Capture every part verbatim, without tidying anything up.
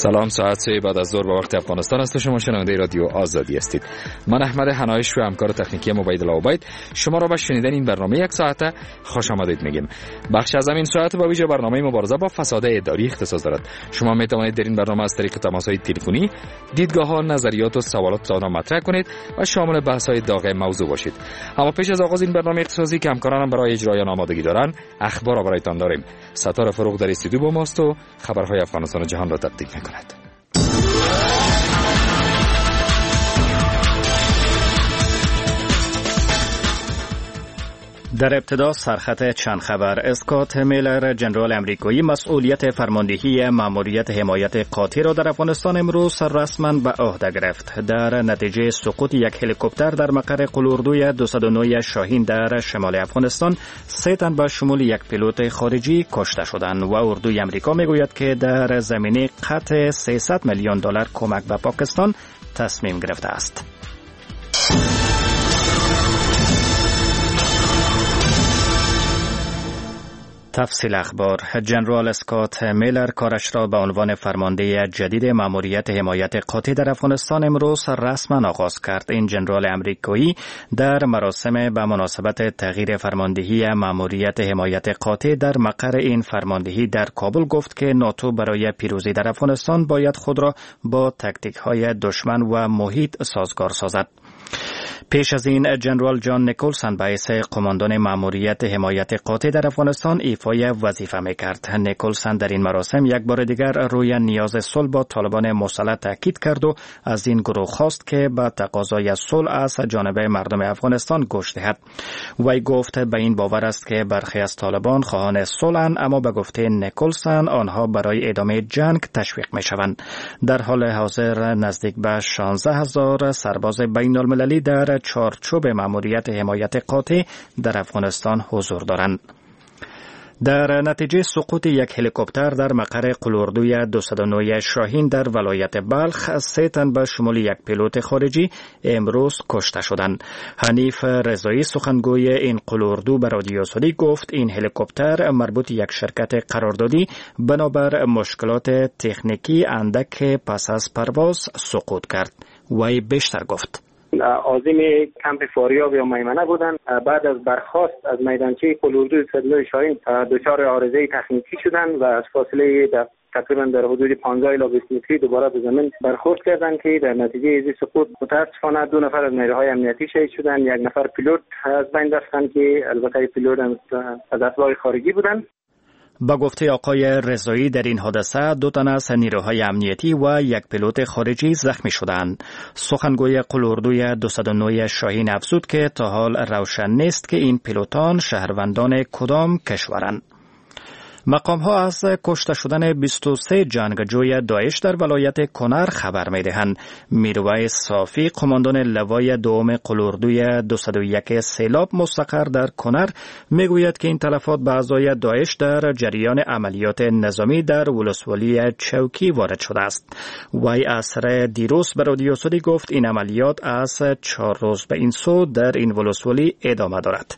سلام، ساعت سه بعد از ظهر به وقت افغانستان است. شما شنونده رادیو آزادی هستید. من احمد حنایش و همکار تکنیکی مبیدالله عبید شما را به شنیدن این برنامه یک ساعته خوش آمدید میگیم. بخش از این ساعت با ویژه برنامه مبارزه با فساد اداری اختصاص دارد. شما می توانید در این برنامه از طریق تماس‌های تلفنی دیدگاه‌ها، نظریات و سوالات را مطرح کنید و شامل بحث‌های داغ موضوع باشید. اما پیش از آغاز این برنامه اختصاصی که همکارانم برای اجرای آن آمادگی دارند، اخبار را برایتان داریم. ستاره فروغ در استودیو با ماست و خبرهای افغانستان و جهان را تقدیم می‌کند. در ابتدا سرخط چند خبر. اسکات میلر، ژنرال امریکایی مسئولیت فرماندهی ماموریت حمایت قاطع را در افغانستان امروز رسما به عهده گرفت. در نتیجه سقوط یک هلیکوپتر در مقر قلاردوی دویست و نه شاهین در شمال افغانستان، سه تن به شمول یک پیلوت خارجی کشته شدند و اردوی امریکا میگوید که در زمینه قطع سیصد میلیون دلار کمک به پاکستان تصمیم گرفته است. تفصیل اخبار. ژنرال اسکات میلر کارش را به عنوان فرمانده جدید ماموریت حمایت قاطع در افغانستان امروز رسما آغاز کرد. این ژنرال امریکایی در مراسم به مناسبت تغییر فرماندهی ماموریت حمایت قاطع در مقر این فرماندهی در کابل گفت که ناتو برای پیروزی در افغانستان باید خود را با تاکتیک‌های دشمن و محیط سازگار سازد. پیش از این ژنرال جان نیکلسون به حیث قماندان ماموریت حمایت قاطع در افغانستان ایفای وظیفه میکرد. نیکلسون در این مراسم یک بار دیگر روی نیاز صلح با طالبان مسلح تاکید کرد و از این گروه خواست که به تقاضای صلح از جانب مردم افغانستان گوش دهد. وی گفت به این باور است که برخی از طالبان خواهان صلح‌اند، اما به گفته نیکلسون آنها برای ادامه جنگ تشویق میشوند. در حال حاضر نزدیک به شانزده هزار سرباز بین المللی در چارچوب ماموریت حمایت قاطع در افغانستان حضور دارند. در نتیجه سقوط یک هلیکوپتر در مقر قلاردوی دویست و نه شاهین در ولایت بلخ، سه تن به شمول یک پیلوت خارجی امروز کشته شدند. حنیف رضایی، سخنگوی این قلاردو، به رادیو سعودی گفت این هلیکوپتر مربوط یک شرکت قراردادی بنابر مشکلات تکنیکی اندک پس از پرواز سقوط کرد. وی بیشتر گفت. عازم کمپ فاریاب یا میمنه بودن. بعد از برخاست از میدانچه قلاردو دویست و نه شاهین دچار عارضه تکنیکی شدن و از فاصله در تقریبا در حدود پانزده الی بیست متری دوباره به زمین برخورد کردند که در نتیجه این سقوط متاسفانه دو نفر از نیروهای امنیتی شهید شدند. یک نفر پیلوت از بین رفتند که البته پیلوت از اتباع خارجی بودند. با گفته آقای رضایی در این حادثه دو تن از نیروهای امنیتی و یک پیلوت خارجی زخمی شدند. سخنگوی قلاردوی دویست و نه شاهین افزود که تا حال روشن نیست که این پیلوتان شهروندان کدام کشورند. مقام ها از کشته شدن بیست و سه جنگجوی داعش در ولایت کنر خبر می دهند. میرویس صافی، قماندان لوای دوم قلاردوی دویست و یک سیلاب مستقر در کنر، می گوید که این تلفات به اعضای داعش در جریان عملیات نظامی در ولسوالی چوکی وارد شده است. وی عصر دیروز به رادیو سعودی گفت این عملیات از چهار روز به این سو در این ولسوالی ادامه دارد.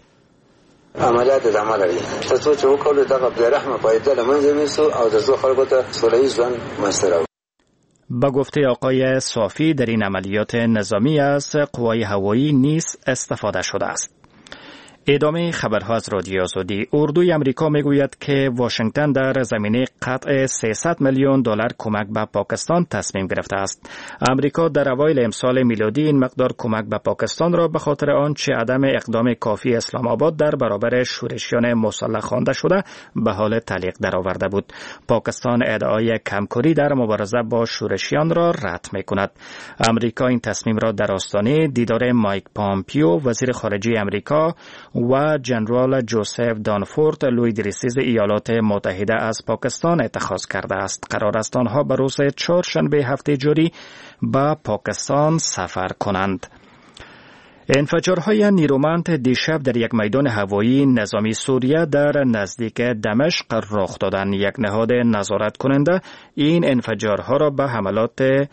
عملیات ادامه لري تاسو چې وکړو دغه بیرحمه پایده لمنځه میسو او د زو خلکو ته سوله‌ای ژوند مسره. با گفته آقای صافی در این عملیات نظامی از قوای هوایی نیز استفاده شده است. ادامه خبرها از رادیو سعودی. اردوی امریکا میگوید که واشنگتن در زمینه قطع سیصد میلیون دلار کمک به پاکستان تصمیم گرفته است. امریکا در اوایل امسال میلادی این مقدار کمک به پاکستان را به خاطر آنچه عدم اقدام کافی اسلام آباد در برابر شورشیان مسلح خوانده شده به حال تعلیق درآورده بود. پاکستان ادعای کمکاری در مبارزه با شورشیان را رد میکند. امریکا این تصمیم را در آستانه دیدار مایک پامپیو وزیر خارجه امریکا و ژنرال جوزف دانفورد، لوی رئیس ایالات متحده از پاکستان اتخاذ کرده است. قرار است آنها به روز چهارشنبه هفته جاری به پاکستان سفر کنند. انفجارهای نیرومند دیشب در یک میدان هوایی نظامی سوریه در نزدیک دمشق رخ دادند. یک نهاد نظارت کننده این انفجارها را به حملات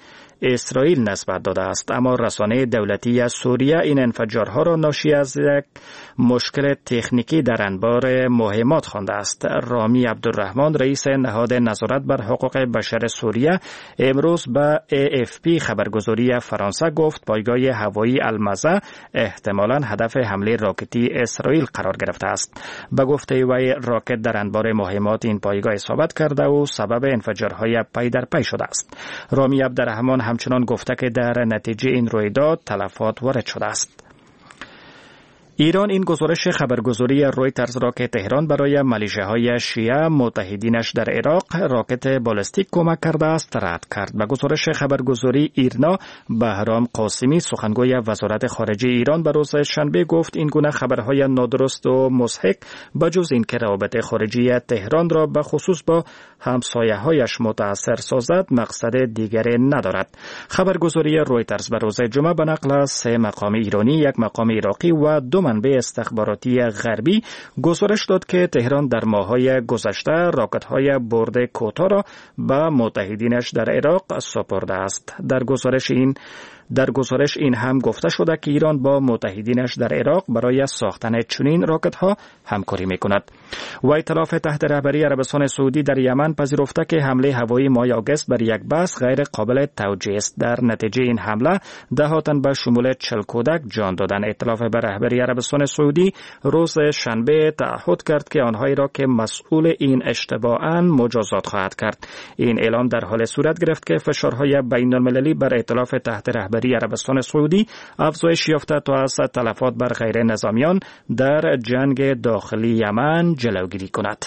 اسرائیل نسبت داده است، اما رسانه دولتی سوریه این انفجارها را ناشی از یک مشکل تکنیکی در انبار مهمات خوانده است. رامی عبدالرحمن رئیس نهاد نظارت بر حقوق بشر سوریه امروز به ای اف پی خبرگزاری فرانسه گفت پایگاه هوایی المزه احتمالاً هدف حمله راکتی اسرائیل قرار گرفته است. به گفته وی راکت در انبار مهمات این پایگاه اصابت کرده و سبب انفجارهای پی در پی شده است. رامی عبدالرحمن همچنان گفته که در نتیجه این رویداد تلفات وارد شده است. ایران این گزارش خبرگزاری رویترز را که تهران برای ملیشه‌های شیعه متحدینش در عراق راکت بالستیک کمک کرده است رد کرد. به گزارش خبرگزاری ایرنا بهرام قاسمی سخنگوی وزارت خارجه ایران به روز شنبه گفت این گونه خبرهای نادرست و مضحک بجز اینکه روابط خارجی تهران را به خصوص با همسایه‌هایش متاثر سازد مقصد دیگری ندارد. خبرگزاری رویترز به روز جمعه به نقل از سه مقام ایرانی، یک مقام عراقی و دو منبع استخباراتی غربی گزارش داد که تهران در ماه‌های گذشته راکت‌های برد کوتاه را به متحدینش در عراق سپرده است. در گزارش این در گزارش این هم گفته شده که ایران با متحدینش در عراق برای ساختن چنین راکت‌ها همکاری می‌کند. و ائتلاف تحت رهبری عربستان سعودی در یمن پذیرفته که حمله هوایی ماه آگوست بر یک بس غیر قابل توجیه است. در نتیجه این حمله ده تن به شمول چهل کودک جان دادند. ائتلاف به رهبری عربستان سعودی روز شنبه تعهد کرد که آنهایی را که مسئول این اشتباهند مجازات خواهد کرد. این اعلام در حال صورت گرفت که فشارهای بین‌المللی بر ائتلاف تحت رهبری عربستان سعودی افزایش یافته تا از تلفات بر غیر نظامیان در جنگ داخلی یمن جلوگیری کند.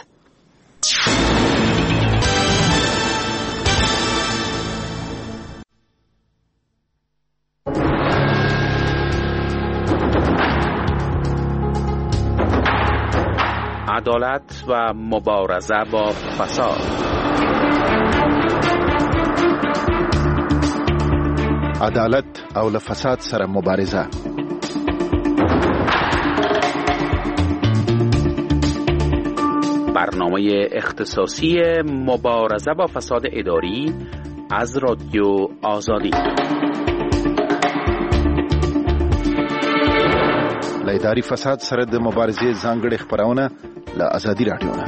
عدالت و مبارزه با فساد. عدالت او له فساد سره مبارزه. برنامه اختصاصی مبارزه با فساد اداری از رادیو آزادی. له اداري فساد سره د مبارزې ځانګړې خبرونه له آزادي رادیو نه.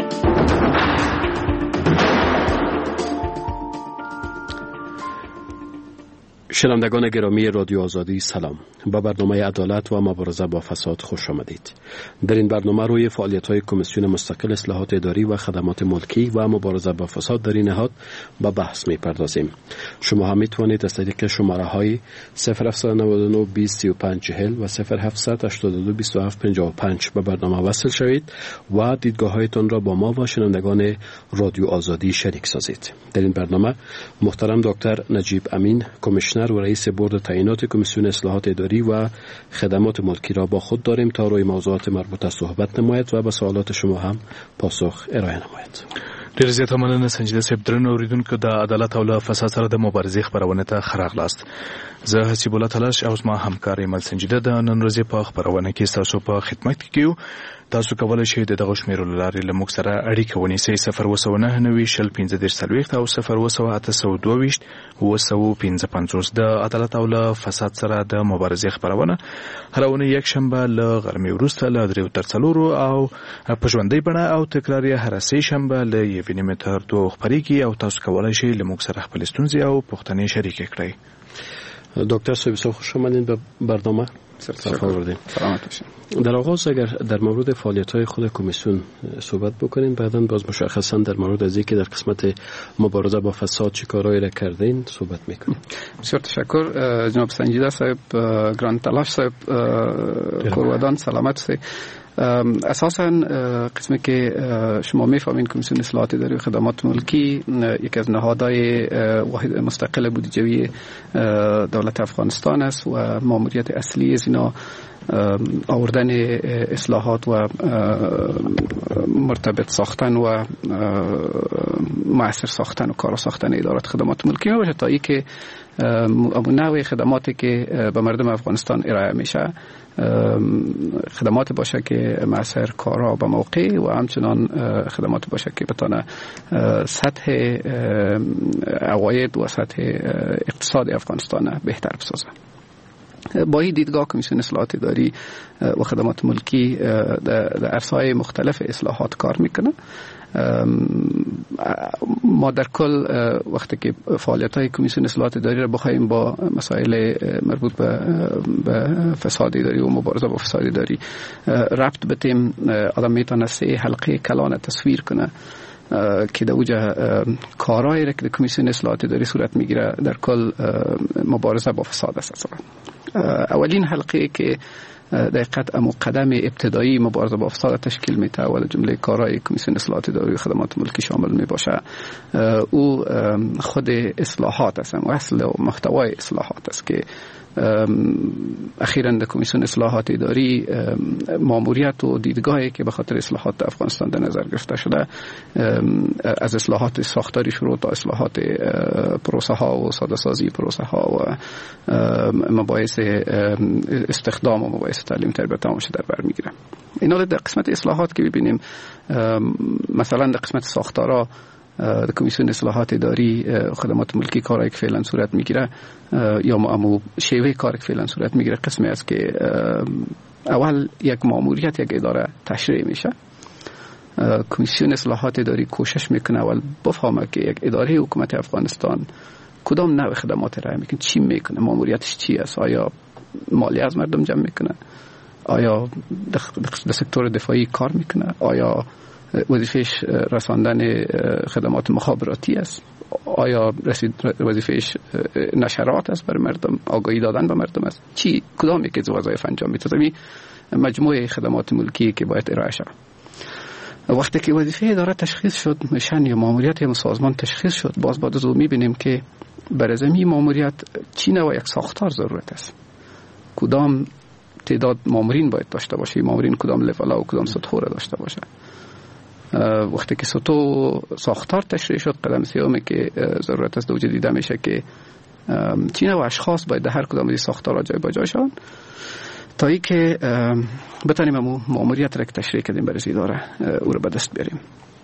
شنوندگان گرامی رادیو آزادی سلام. با برنامه عدالت و مبارزه با فساد خوش آمدید. در این برنامه روی فعالیت‌های کمیسیون مستقل اصلاحات اداری و خدمات ملکی و مبارزه با فساد در این نهاد به بحث می‌پردازیم. شما هم می‌توانید از طریق شماره‌های صفر هفت نه نه بیست سی و پنج چهل و صفر هفت هشت دو بیست و هفت پنجاه و پنج به برنامه وصل شوید و دیدگاه‌هایتان را با ما و شنوندگان رادیو آزادی شریک سازید. در این برنامه محترم دکتر نجیب امین کمیشنر و رئیس بورد تعیینات کمیسیون اصلاحات اداری و خدمات ملکی را با خود داریم تا روی موضوعات مربوطه صحبت نماید و به سوالات شما هم پاسخ ارائه نماید. ډیر زیاته مننه سنجیده صاحب. درنو اوریدونکو د عدالت او له فساد سره د مبارزې خبرونه ته ښه راغلاست. زه حسیب الله تلاش او زما همکار ایمل سنجیده د نن ورځې په خبرونه کې تاسو په خدمت کې کیو. تاسو کولای شئ د دغه شمیرو لارې له موږ سره اړیکه ونیسئ. صفر اووه سوه نهه نوي شل پنځه دېرش څلوېښت او صفر اووه سوه اته سوه دوه ویشت اووه سوه پنځه پنځوس. د عدالت او له فساد سره د مبارزې خبرونه هره اونۍ یکشنبه له غرمې وروسته له درېو تر څلورو او په ژوندۍ بڼه او تکرار یې هره سې شنبه له یوې نیمې تر دوو خپرېږي او تاسو کولای شئ له موږ سره خپلې ستونزې او پوښتنې شریکې کړئ. دکتر صاحب بسیار خوش آمدید به برنامه. سلامت باشید. در آغاز اگر در مورد فعالیت‌های خود کمیسیون صحبت بکنین، بعداً باز مشخصاً در مورد از اینکه در قسمت مبارزه با فساد چه کارهایی را کردین صحبت میکنیم. بسیار تشکر جناب سنجیده صاحب، گران تلاش صاحب، کورودان سلامت صاحب. اساساً قسمی که شما میفهمین کمیسیون اصلاحات اداری و خدمات ملکی یکی از نهادهای واحد مستقل بودجوی دولت افغانستان است و ماموریت اصلی از اینا آوردن اصلاحات و مرتبط ساختن و مؤثر ساختن و کار ساختن ادارات خدمات ملکی باشه تا ای که نوع خدماتی که به مردم افغانستان ارائه میشه خدمات باشه که مؤثر، کارها به موقع و همچنان خدمات باشه که بتونه سطح عواید و سطح اقتصاد افغانستان بهتر بسازه. با این دیدگاه کمیسیون اصلاحات اداری و خدمات ملکی در عرصه‌های مختلف اصلاحات کار میکنه. ما در کل وقتی که فعالیت‌های کمیسیون اصلاحات اداری را بخوایم با مسائل مربوط به فساد اداری و مبارزه با فساد اداری ربط بدیم، آدم میتونه سه حلقه کلان تصویر کنه که در اوجه کارهایی را که کمیسیون اصلاحات اداری صورت میگیره در کل مبارزه با فساد است. اولین حلقه که دقیقاً امو قدم ابتدایی مبارزه با فساد تشکیل میده و جمله کارهای کمیسیون اصلاحات اداری و خدمات ملکی شامل می باشه، او خود اصلاحات است و اصل و محتوای اصلاحات است که اخیراً در کمیسیون اصلاحات اداری ماموریت و دیدگاهی که به خاطر اصلاحات افغانستان در نظر گرفته شده از اصلاحات ساختاری شروع تا اصلاحات پروسه ها و ساده سازی پروسه ها و مباحث استخدام و مباحث تعلیم تربیت تمامش در بر میگیره. اینا در قسمت اصلاحات که ببینیم، مثلا در قسمت ساختارا در کمیسیون اصلاحات اداری خدمات ملکی کاری که فعلا صورت میگیره یا امو شیوه کاری که فعلا صورت میگیره قسمی است که اول یک ماموریت یک اداره تشریع میشه. کمیسیون اصلاحات اداری کوشش میکنه اول بفهمه که یک اداره حکومت افغانستان کدام نوع خدمات را میکنه، چی میکنه، ماموریتش چی است، آیا مالی از مردم جمع میکنه، آیا در سکتور دفاعی کار میکنه، آیا وظیفهش رساندن خدمات مخابراتی است، آیا رسید وظیفهش نشرات است برای مردم، آگاهی دادن به مردم است، چی کدام یکی از وظایف انجام میده. تمامی مجموعه خدمات ملکی که باید ارائه شود. وقتی که وظیفه اداره تشخیص شد، مشن یا ماموریت یا سازمان تشخیص شد، باز بعد از اون میبینیم که برای زمین ماموریت چی نوع یک ساختار ضرورت است، کدام تعداد مامورین باید داشته باشه، مامورین کدام لول و کدام سطح را داشته باشه. وقتی که سطح ساختار تشریح شد، قدم سومی که ضرورت است دوجه دیده میشه که چی نوع اشخاص باید در هر کدام از ساختارها جای با جای شوند تا ای که بتانیم امو ماموریت را که تشریح کردیم برای اداره او را به دست بیاریم.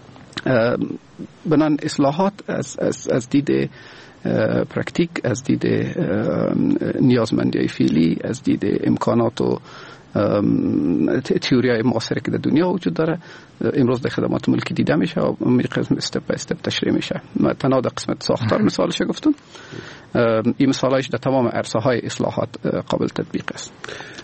بنان اصلاحات از, از, از دید پرکتیک، از دید نیازمندی فعلی، از دید امکانات و تئوریای معاصره که در دنیا وجود داره امروز در خدمات ملکی دیده میشه و می قسم استپ به استپ تشریح میشه. ما تنها در قسمت ساختار مثالش گفتم، این مثالش در تمام عرصه های اصلاحات قابل تطبیق است.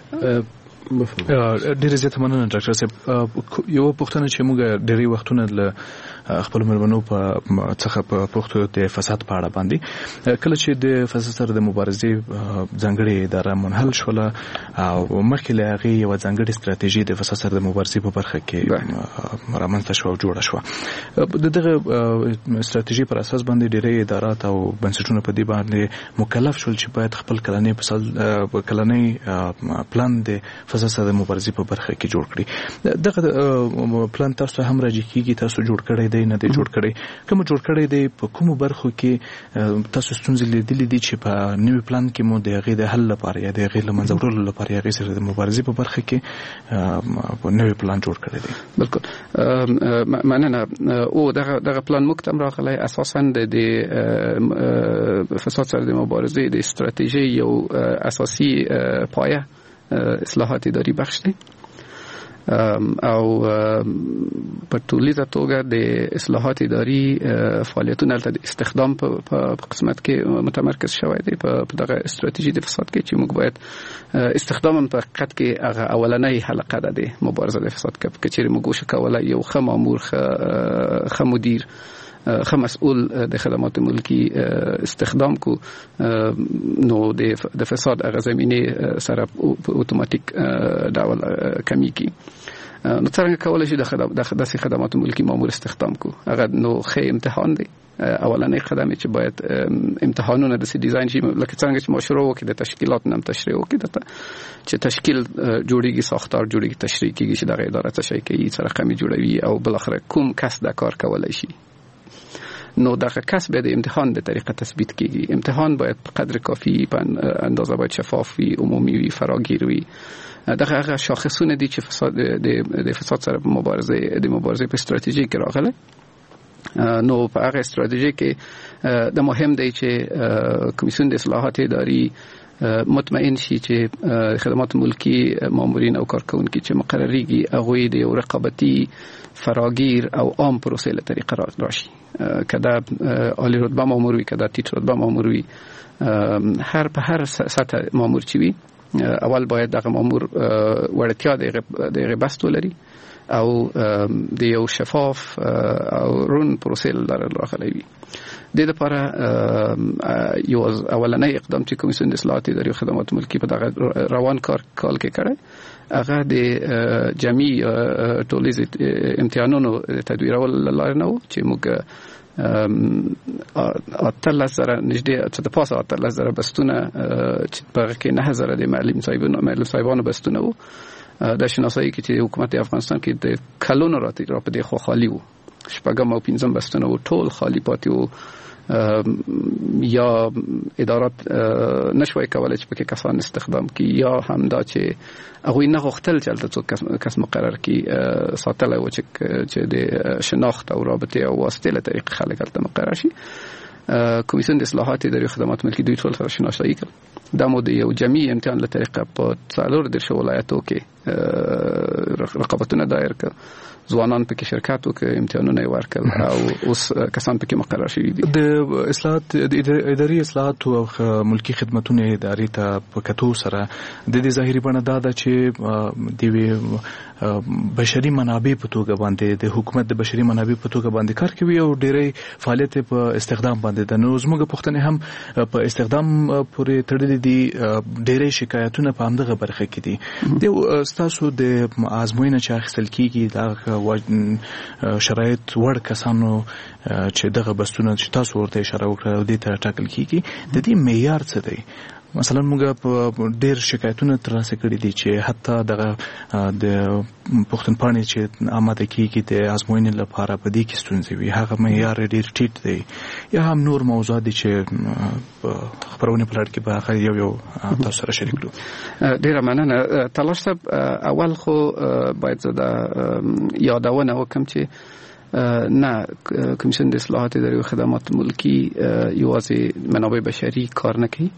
ډیره زیاته مننه ډاکټر صاحب. یو پوښتنه چې موږ ډیری وختونه له خپل مېرمنو په څخه په پوښتو د فساد په اړه باندې کله چې د فساد سره د مبارزې ځانګړې اداره منحل شوله او مخکې له هغې یوه ځانګړې ستراتیژي د فساد سره د مبارزې په برخه کې رامنځته شوه او جوړه شوه. د دغه ستراتیژي پر اساس باندې ډیری ادارات او بنسټونه په دې باندې مکلف شول چې باید خپل کلنی فساد کلنی پلان د فساد سره د مبارزې په برخه کې جوړ کړي. دغه پلان تاسو هم راځي کیږي، تاسو جوړ کړی دی نه دی جوړ کړی، کوم جوړ کړی دی، په کومو برخو کې تاسو ستونزې لیدلې دي چې په نوي پلان کې مو د هغې د حل لپاره یا د هغې له منځه وړلو لپاره هغې سره د مبارزې په برخه کې نوی پلان جوړ کړی دی؟ بالکل مننه. او دغه دغه پلان موږ ته هم راغلی اساسا د فساد سره د مبارزې د استراتیژي یو اساسي پایه اصلاحات اداری بخش دی او په ټولیزه توګه د اصلاحات اداری فعالیتونه د استخدام په قسمت کې متمرکز شوی دی په دغه استراتیژي د فساد کې چې موږ باید استخدام په حقیقت کې هغه اولنۍ حلقه ده د مبارزه د فساد کې چې موږ وشو کولای یو ښه مامور ښه مدیر ښه مسؤل د خدمات ملکی استخدام کو نو د فساد هغه زمینه سره اتوماتیک ډول کمی کی. نو څنګه کولای شي د داسې خدماتو ملکی مامور استخدام کو؟ هغه نو خې امتحان دی. اولنې قدم چې باید امتحانونه د سي ډیزاین شي، لکه څنګه چې مشروع وکړي د تشکیلات نم تشریح وکړي د چې تشکیل جوړیږي، ساختار جوړیږي، تشریح کیږي چې دغه اداره څه شي کوي، څه رقمي جوړوي او بل اخر کوم کس دا کار کولای شي. نو دغه کس به د امتحان به طریقه تثبیت کیږي. امتحان باید په قدر کافی په اندازه باید شفاف وي، عمومي وي، فراگیر وي. دغه هغه شاخصونه دي چې فساد د فساد سره مبارزه د مبارزه په استراتیژي کې راغله. نو په هغه استراتیژي کې د مهم دی چې کمیسیون د اصلاحات اداري مطمئن شي چې خدمات ملکی مامورین او کارکونکي چې مقرریږي هغه د یو رقابتي فراگیر او عام پروسې له طریقه راشي. کدا عالی رتبه مامور وي، کدا ټیټ رتبه مامور وي، هر په هر سطح مامور چې وي، اول باید دغه مامور وړتیا د غبست ولري او د یو شفاف او رون پروسې لپاره راغلی وي. د دې لپاره یو اولنۍ اقدام چې کمیسیون د اصلاحات اداري خدمات ملکی په دغه روان کار کال کې کړی هغه د جمعي ټولیز امتحانونو تدویرول لاره نه و چې موږ اتلس زره نږدې څه د پاسه اتلس زره بستونه چې په هغه کې نه زره د معلم صاحبانو معلم صاحبانو بستونه و د شناسایی کې چې حکومت افغانستان کې د کلونو راته را په دې خو خالی وو، شپږم او پنځم بستونه و ټول خالی پاتې وو. یا ادارات نشوي کولای چې پکې کسان استخدام کی، یا هم دا چې هغه نه غوښتل چې البته څوک کس مقرر کی ساتل او چې د شناخت او رابطه او واسطه له طریق خلک البته مقرر شي. کمیسیون د اصلاحات اداري خدمات ملکی دوی ټول سره شناسایی کړ. دا مو د یو جمعي امتحان له طریقه په څلور د ولایتو کې رقابتونه دایر کړ، ځوانان پکې شرکت وکړي، امتحانونه ورکړل او اوس کسان پکې مقرر شوي دي. د اصلاحات د اداري اصلاحات او ملکی خدماتونو اداري ته په کتو سره د دې ظاهري بڼه دا ده چې د بشري منابع په توګه باندې د حکومت د بشري منابع په توګه باندې کار کوي او ډېری فعالیت په استخدام باندې ده. نو زموږ پوښتنې هم په استخدام پورې تړلې دي. ډېری شکایتونه په همدغه برخه کې دي. د ستاسو د ازموینه چې اخیستل کیږي دا شرایط وړ کسانو چې دغه بستونه چې تاسو ورته اشاره وکړه دې ته ټاکل کیږي، د دې معیار څه دی؟ مثلا موږ په ډېر شکایتونه ترلاسه کړي دي چې حتی دغه د پښتونپاڼې چې آماده کیږي د ازموینې لپاره په دې کې ستونزې وي، هغه معیار ډېر ټیټ دی، یا هم نور موضوعات دي چې خبرونه په لړ کې به هغه یو یو تاسو سره شریک کړو. ډېره مننه تلاش صاحب. اول خو باید زه دا یادونه وکړم چې نه کمیسیون د اصلاحات اداري او خدمات ملکی یوازې منابع بشري کار نه کوي.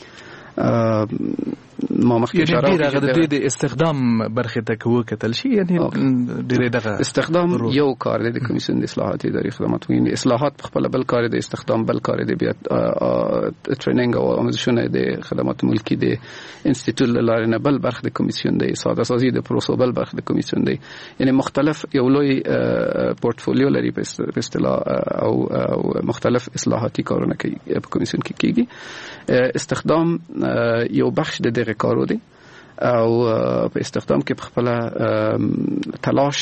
ما مخکې اشاره کړې د استخدام برخه ته کوو کتل شي، یعنی ډېر دغه استخدام یو کار دی د کمیسیون د اصلاحات اداري خدمات ملکی. اصلاحات په خپل بل کار دی، استخدام بل کار دی، بیا ټریننګ او آموزشونه د خدمات ملکی د انسټیټیوټ لاره نه بل برخه د کمیسیون دی، ساده سازي د پروسو بل برخه د کمیسیون دی. یعنی مختلف یو لوی پورتفولیو لري په اصطلاح او مختلف اصلاحاتي کارونه کوي په کمیسیون کې کیږي. استخدام یو بخش د دغه کارو دی او په استخدام کې په خپل تلاش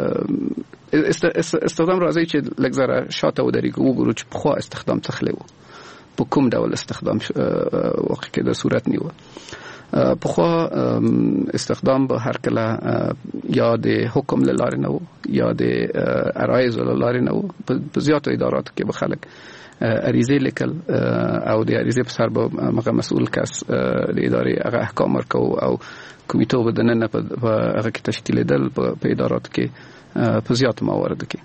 استخدام راځي چې لږ شاته ودرېږو وګورو چې په خوا استخدام څه خلی و، په کوم ډول استخدام واقع کې د صورت نیوه. په خوا استخدام به هر کله یا د حکم له لارې نه و یا د عرایضو له لارې نه و. په زیاتو اداراتو کې به خلک عریضه لیکل او د عریضه په سر به مغه مسئول کس د ادارې هغه احکام ورکو او کمیټو به دننه په هغه کې تشکیل دل په ادارات کې په زیات موارد کې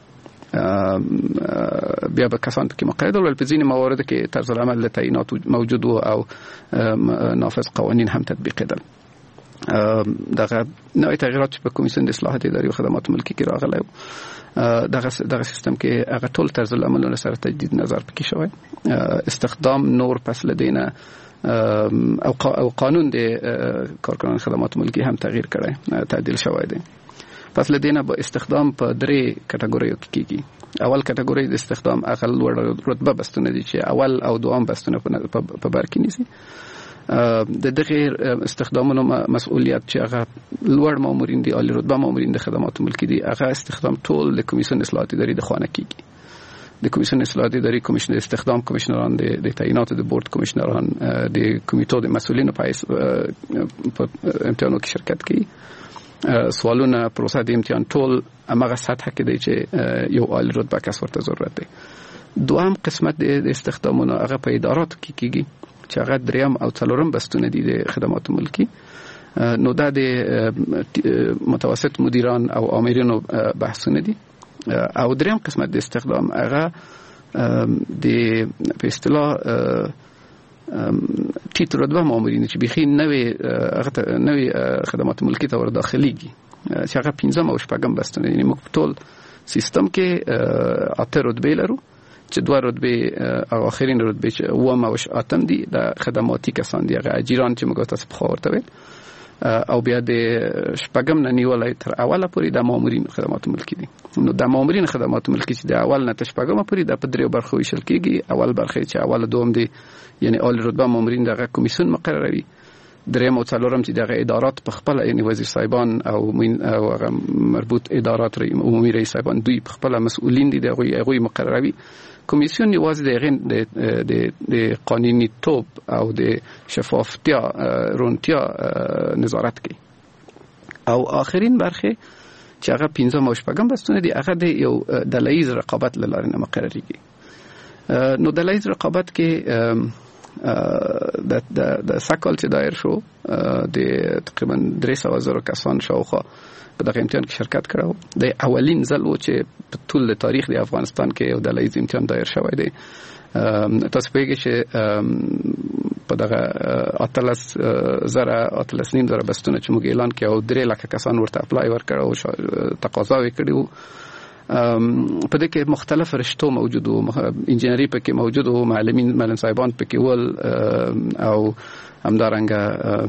بیا به کسان کې مقید ول. په ځینې موارد کې طرز العمل له تعینات موجود و او نافذ قوانین هم تطبیق دل. دغه نوې تغییرات چې په کمیسیون د اصلاحات اداري او خدمات ملکی کې راغلی دغه دغه سیستم کې هغه ټول طرز العملونه سره تجدید نظر پکې شوی. استخدام نور پس لدینه او او قانون د کارکنان خدمات ملکی هم تغییر کړی، تعدیل شوی دی. پس لدینه با استخدام په درې کټګوریو کې کیږي. اول کټګوري د استخدام اقل لوړ رتبه بستونه دي چې اول او دوام بستونه په بر کې نیسي. د دغه استخدامونو مسؤلیت چې هغه لوړ مامورین دي، عالی رتبه مامورین د خدمات ملکی دي، هغه استخدام ټول د کمیسیون اصلاحات اداري د خوانه کیږي. د کمیسیون اصلاحات اداري کمیشنر استخدام کمیشنران د تعینات د بورډ کمیشنران د کمیټو د مسؤلینو په امتحانو کې شرکت کوي. سوالونه پروسه د امتحان ټول هغه سطح کې دی چې یو عالی رتبه کس ورته ضرورت دی. دوهم قسمت د استخدامونو هغه په اداراتو کې کیږي چې هغه دریم او څلورم بستونه دي د خدمات ملکی. نو دا د متوسط مدیران او آمرینو بحثونه دي. او دریم قسمت د استخدام هغه د په اصطلاح ټیټ رتبه مامورین چې بخي نوې هغه نوې خدمات ملکی ته ور داخليږي چې هغه پنځم او شپږم بستونه. یعنی موږ ټول سیستم کې اته رتبه لرو چې دوه رتبه او اخرین رتبه چې اوم او اتم دي د خدماتي کسان دي، هغه اجیران چې موږ تاسو په خاطر ویل، او بیا د شپږم نه نیولای تر اوله پورې د مامورین خدمات ملکی دي. نو د مامورین خدمات ملکی چې د اول نه تر شپږم پورې د په دریو برخو ویشل کیږي. اول برخه چې اول دوم دي یعنی اول رتبه مامورین دغه کمیسیون مقرروي، دریم او څلورم چې دغه ادارات په خپل یعنی وزیر صاحبان او او هغه مربوط ادارات عمومي رئیس صاحبان دوی په خپل مسؤلین دي دغه هغه مقرروي. کمیسیون یوازې د د د قانوني توپ او د شفافتیا رونتیا نظارت کوي. او آخرین برخه چې هغه پنځم او شپږم بستونه دي هغه د یو دلایز رقابت لاره نه مقرریږي. نو دلایز رقابت کې د د د سکل چې دایر شو د تقریبا درې سوه زره کسان شاوخوا په دغه امتحان کې شرکت کړو. د اولین ځل و چې په ټول تاریخ د افغانستان کې یو دلایز امتحان دایر شوی دی. تاسو پوهیږئ چې په دغه اتلس زره اتلس نیم زره بستونه چې موږ اعلان کړو درې لکه کسان ورته اپلای ورکړو او تقاضا وکړي وو. په دې کې مختلف رشتو موجود وو، انجینری پکې موجود وو، معلمین معلم صاحبان پکې ول، او همدارنګه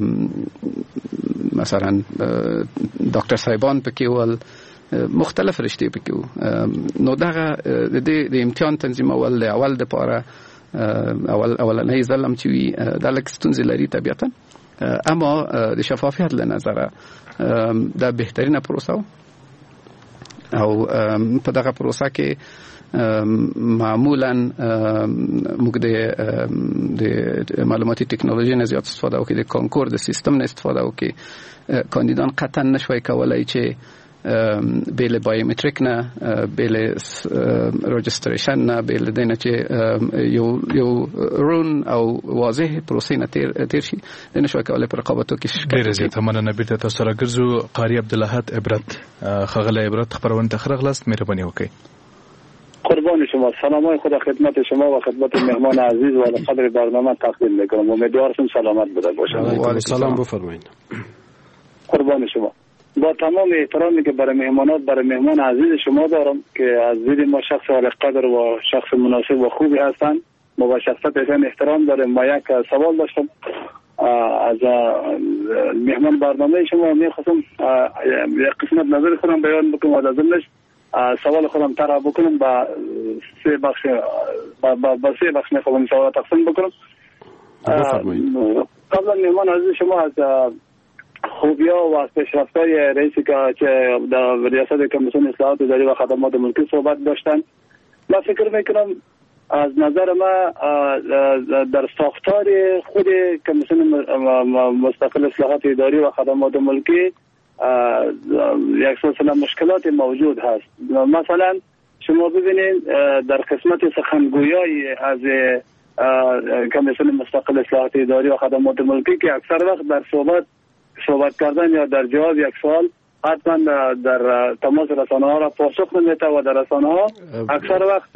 مثلا ډاکټر صاحبان پکې ول، مختلف رشتې پکې وو. نو دغه د امتحان تنظیمول د اول د پاره اول اولنۍ ځل چې وی د لک ستونزې لري طبيعتا، اما د شفافیت له نظره دا بهترینه پروسه او په دغه پروسه کې معمولا موږ د معلوماتي ټکنالوژي نه زیات استفاده وکړو، د کانکور د سیستم نه استفاده وکړو. کاندیدان قطعا نشوي کولای چې بیل بایومټریک نه، بیل رجستریشن نه، بیل دینه چې یو یو رون او واضح پروسې نه تیر تیر شي نشوي کولای پر رقابتو کې شرکت. ډیره زیاته مننه. بیرته تاسو راګرځو قاری عبدالحد عبرت خغله عبرت خبرونه تخرغلاست، مهرباني وکړئ. قربان شما. سلامای خدا خدمت شما و خدمت مهمان عزیز و علی قدر برنامه تقدیم میکنم. امیدوارم سلامت بوده باشید. و علیکم سلام، بفرمایید. قربان شما. با تمام احترامی که برای مهمانات برای مهمان عزیز شما دارم که از دید ما شخص عالی قدر و شخص مناسب و خوبی هستند، ما با شخصیت ایشان احترام داریم. ما یک سوال داشتم از مهمان برنامه شما، میخواستم یک قسمت نظر خودم بیان بکنم و از ضمنش سوال خودم طرح بکنم با سه بخش با, با, با سه بخش میخوام سوال تقسیم بکنم. قبلا مهمان عزیز شما از خوبیا و از پیشرفت‌های رئیسی که در ریاست کمیسیون اصلاحات اداری و خدمات ملکی صحبت داشتن، من فکر میکنم از نظر ما در ساختار خود کمیسیون مستقل اصلاحات اداری و خدمات ملکی یک سلسله مشکلات موجود هست. مثلا شما ببینید در قسمت سخنگویی از کمیسیون مستقل اصلاحات اداری و خدمات ملکی که اکثر وقت در صحبت صحبت کردن یا در جواب یک سوال حتما در تماس رسانه ها را پاسخ نمیده و در رسانه ها اکثر وقت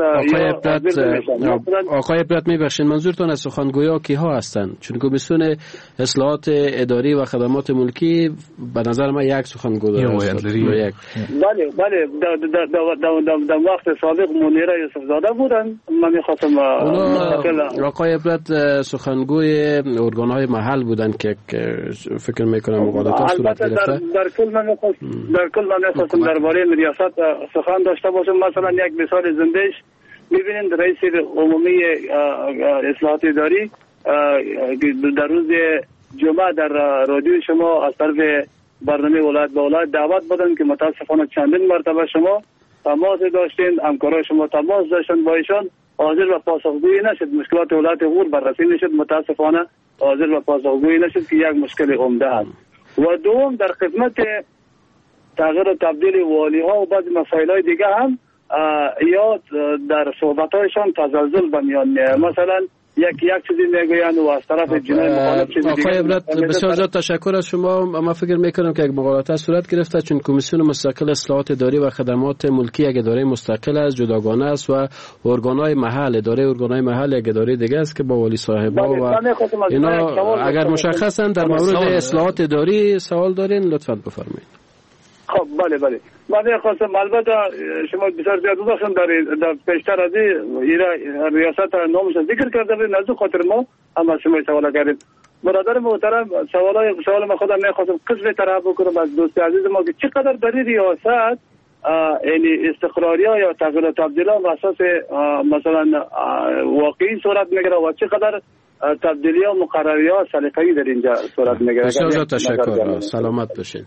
آقای پرت میبخشین منظورتون از سخنگویا کی ها هستند؟ چون کمیسیون اصلاحات اداری و خدمات ملکی به نظر من یک سخنگو داره. بله بله در وقت سابق منیره یوسف زاده بودن. من میخواستم آقای پرت سخنگوی ارگانهای محل بودن که فکر میکنم مقالطات صورت گرفته. در کل من در کل من میخواستم درباره ریاست سخن داشته باشم. مثلا یک مثال زندهش ببینید رئیس عمومی اصلاحات اداری در روز جمعه در رادیو شما از طرف برنامه ولایت به ولایت دعوت بدن که متاسفانه چندین مرتبه شما تماس داشتین، همکارای شما تماس داشتن با ایشان، حاضر و پاسخگویی نشد. مشکلات ولایت غور بررسی نشد، متاسفانه حاضر و پاسخگویی نشد که یک مشکل عمده است. و دوم در خدمت تغییر و تبدیل والی ها و بعضی مسائل های دیگه هم یا در صحبت هایشان تزلزل به میان میاد. مثلا یک یک چیزی میگویند و از طرف جنای مخالف چیزی دیگه. آقای عبرت بسیار زیاد تشکر از شما. من فکر میکنم که یک مغالطه صورت گرفته، چون کمیسیون مستقل اصلاحات اداری و خدمات ملکی یک اداره مستقل است، جداگانه است و ارگانهای محل اداره ارگانهای محل یک اداره دیگه است که با والی صاحبا و اینا اگر مشخصن. در مورد اصلاحات اداری سوال دارین لطفاً بفرمایید. خب بله بله من خواستم البته شما بسیار زیاد داشتن در در پیشتر از این ریاست نامش ذکر کرده بود، نزد خاطر ما اما شما سوال کردید. برادر محترم سوالای سوال ما خودم نخواستم قسم طرح بکنم از دوست عزیز ما که چقدر در این ریاست یعنی استقراریا یا تغییر و تبدیلات بر اساس مثلا واقعی صورت میگیره و چقدر تبدیلی ها مقرری ها سلیقه‌ای در اینجا صورت میگیره. بسیار تشکر. سلامت باشین.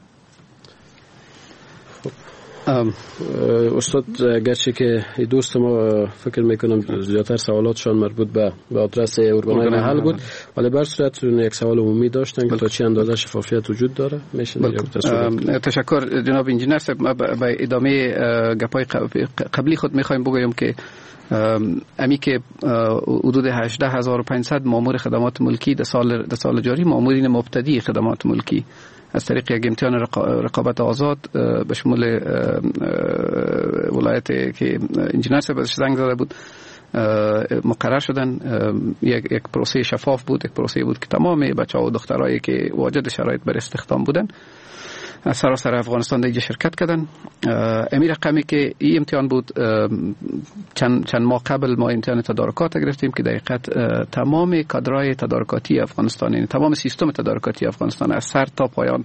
استاد گرچه که دوست ما فکر میکنم زیادتر سوالاتشان مربوط به به آدرس ارگانهای محل بود، ولی بر صورت یک سوال عمومی داشتن که تا چه اندازه شفافیت وجود داره میشه. تشکر جناب انجینر صاحب. ما به ادامه گپای قبلی خود میخوایم بگویم که امی که حدود هجده هزار و پانصد مامور خدمات ملکی در سال در سال جاری مامورین مبتدی خدمات ملکی از طریق یک امتحان رقابت آزاد به شمول ولایت که انجینر صاحب ازش زنگ زده بود مقرر شدن. یک یک پروسه شفاف بود، یک پروسه بود که تمام بچه‌ها و دخترایی که واجد شرایط بر استخدام بودن از سراسر افغانستان دیگه شرکت کردن. امی رقمی که این امتحان بود چند چند ماه قبل ما امتحان تدارکات گرفتیم که در حقیقت تمام کادرهای تدارکاتی افغانستان، یعنی تمام سیستم تدارکاتی افغانستان از سر تا پایان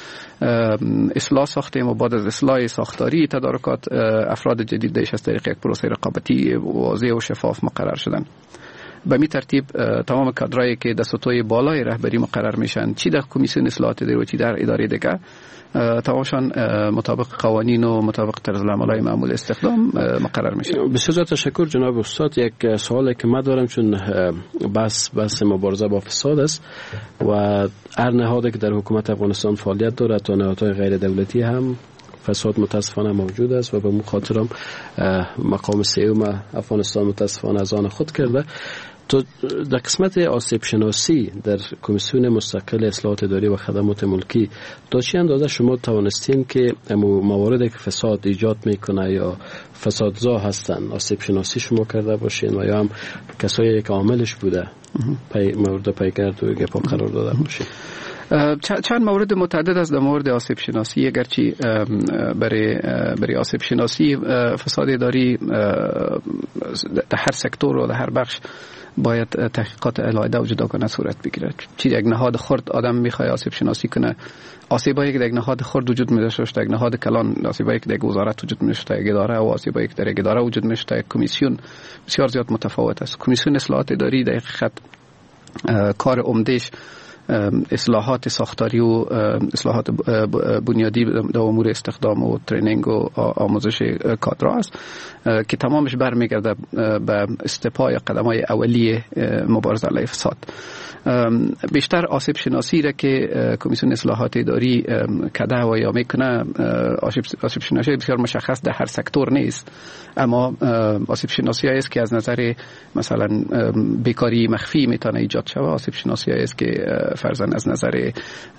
اصلاح ساختیم و بعد از اصلاح ساختاری تدارکات افراد جدید دیش از طریق یک پروسه رقابتی واضح و شفاف مقرر شدن. به می ترتیب تمام کادرایی که در سطوح بالای رهبری مقرر میشن، چی در کمیسیون اصلاحات اداری و چی در اداره دیگه، تمامشان مطابق قوانین و مطابق طرز العمل‌های معمول استخدام مقرر میشن. بسیار تشکر جناب استاد. یک سوالی که من دارم، چون بس بس مبارزه با فساد است و هر نهادی که در حکومت افغانستان فعالیت دارد تا نهادهای غیر دولتی هم فساد متاسفانه موجود است و به مو خاطرم مقام سیوم افغانستان متاسفانه از آن خود کرده. تو در قسمت آسیب شناسی در کمیسیون مستقل اصلاحات اداری و خدمات ملکی تا چه اندازه شما توانستین که مواردی که فساد ایجاد میکنه یا فسادزا هستن آسیب شناسی شما کرده باشین و یا هم کسایی که عاملش بوده پی مورد پیگرد و گپا قرار داده باشین؟ چند مورد متعدد است در مورد آسیب شناسی. اگرچه برای برای آسیب شناسی فساد اداری در هر سکتور و در هر بخش باید تحقیقات علیحده و جداگانه صورت بگیرد. چی یک نهاد خرد آدم میخواد آسیب شناسی کنه، آسیبایی که در یک نهاد خرد وجود می‌داشته، در یک نهاد کلان آسیبایی که در وزارت وجود می‌داشته، در اداره و آسیبایی که در اداره وجود می‌داشته، کمیسیون بسیار زیاد متفاوت است. کمیسیون اصلاحات اداری در حقیقت کار عمدهش اصلاحات ساختاری و اصلاحات بنیادی در امور استخدام و ترینینگ و آموزش کادر است که تمامش برمیگرده به استپای قدم‌های اولیه مبارزه علیه فساد. بیشتر آسیب شناسی را که کمیسیون اصلاحات اداری کده و یا میکنه آسیب شناسی بسیار مشخص در هر سکتور نیست، اما آسیب شناسی است که از نظر مثلا بیکاری مخفی میتونه ایجاد شود، آسیب شناسی است که فرضاً از نظر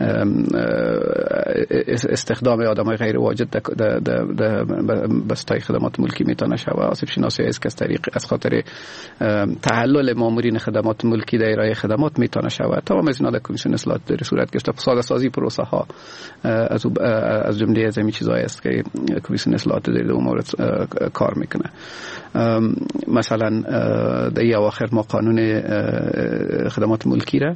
استخدام آدمای غیر واجد در بستای خدمات ملکی میتونه شود، آسیب شناسی است که از طریق از خاطر تعلل مامورین خدمات ملکی در ارائه خدمات میتونه شود. تمام از اینا در کمیسیون اصلاحات اداری صورت گرفته. ساده سازی پروسه ها از از جمله از این چیزایی است که کمیسیون اصلاحات اداری در اون مورد کار میکنه. مثلا در اواخر ما قانون خدمات ملکی را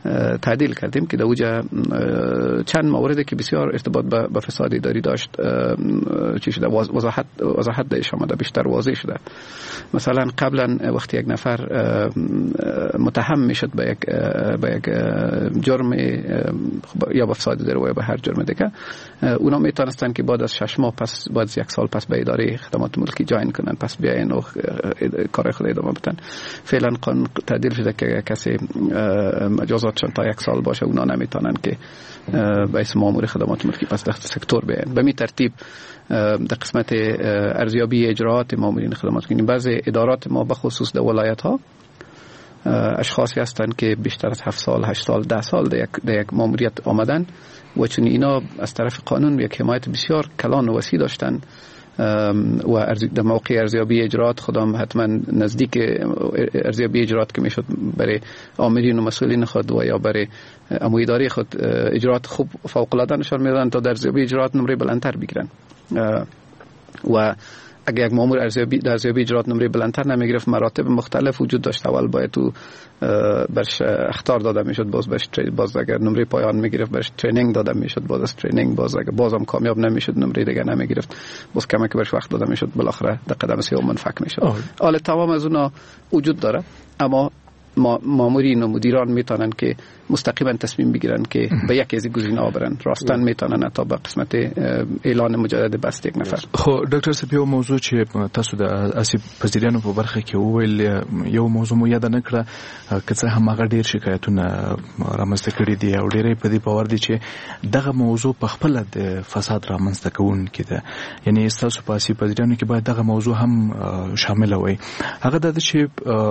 تعدیل کردیم که در اوجا چند موردی که بسیار ارتباط به فساد اداری داشت چی شده وضاحت وضاحت دهش آمده، بیشتر واضح شده. مثلا قبلا وقتی یک نفر متهم میشد به یک به یک جرم یا به فساد اداری یا به هر جرم دیگه، اونا میتونستن که بعد از شش ماه پس بعد از یک سال پس به اداره خدمات ملکی جاین کنن، پس بیاین و کار خود ادامه بدن. فعلا قانون تعدیل شده که کسی مجازاتشون تا یک سال باشه، اونا نمیتونن که به اسم مامور خدمات ملکی پس دست سکتور بیاین. به می ترتیب در قسمت ارزیابی اجراءات مامورین خدمات ملکی بعضی ادارات ما به خصوص در ولایت ها اشخاصی هستند که بیشتر از هفت سال، هشت سال، ده سال در یک, یک ماموریت آمدن و چون اینا از طرف قانون یک حمایت بسیار کلان و وسیع داشتن و در موقع ارزیابی اجراءات خودم حتما نزدیک ارزیابی اجراءات که میشد برای آمرین و مسئولین خود و یا برای امو اداره خود اجراءات خوب فوق العاده نشان میدادن تا در ارزیابی اجراءات نمره بلندتر بگیرن. و اگر یک مامور ارزیابی در ارزیابی اجراءات نمره بلندتر نمیگرفت، مراتب مختلف وجود داشت. اول باید تو برش اخطار داده میشد، باز برش باز اگر نمره پایان میگرفت برش ترینینگ داده میشد، باز از ترینینگ باز اگر بازم کامیاب نمیشد نمره دیگه نمیگرفت، باز کمک برش وقت داده میشد، بالاخره در قدم سوم منفک میشد. حالا تمام از اونا وجود داره، اما مامورین و مدیران میتونن که مستقیما تصمیم بگیرن که به یک از گزینه‌ها برن. راستن میتونن حتی به قسمت اعلان مجدد بست یک نفر. خو ډاکټر صاحب یو موضوع چې تاسو د اسیب پذیرانو په برخه کې وویل، یو موضوع مو یاد نه کړه که څه هم هغه ډیر شکایتونه رامنځته کړي دي او ډیرې په دې باور دي چې دغه موضوع په خپل د فساد رامنځته کوونکې ده. یعنی تاسو په اسیب پذیرانو کې باید دغه موضوع هم شامل وي. هغه د چې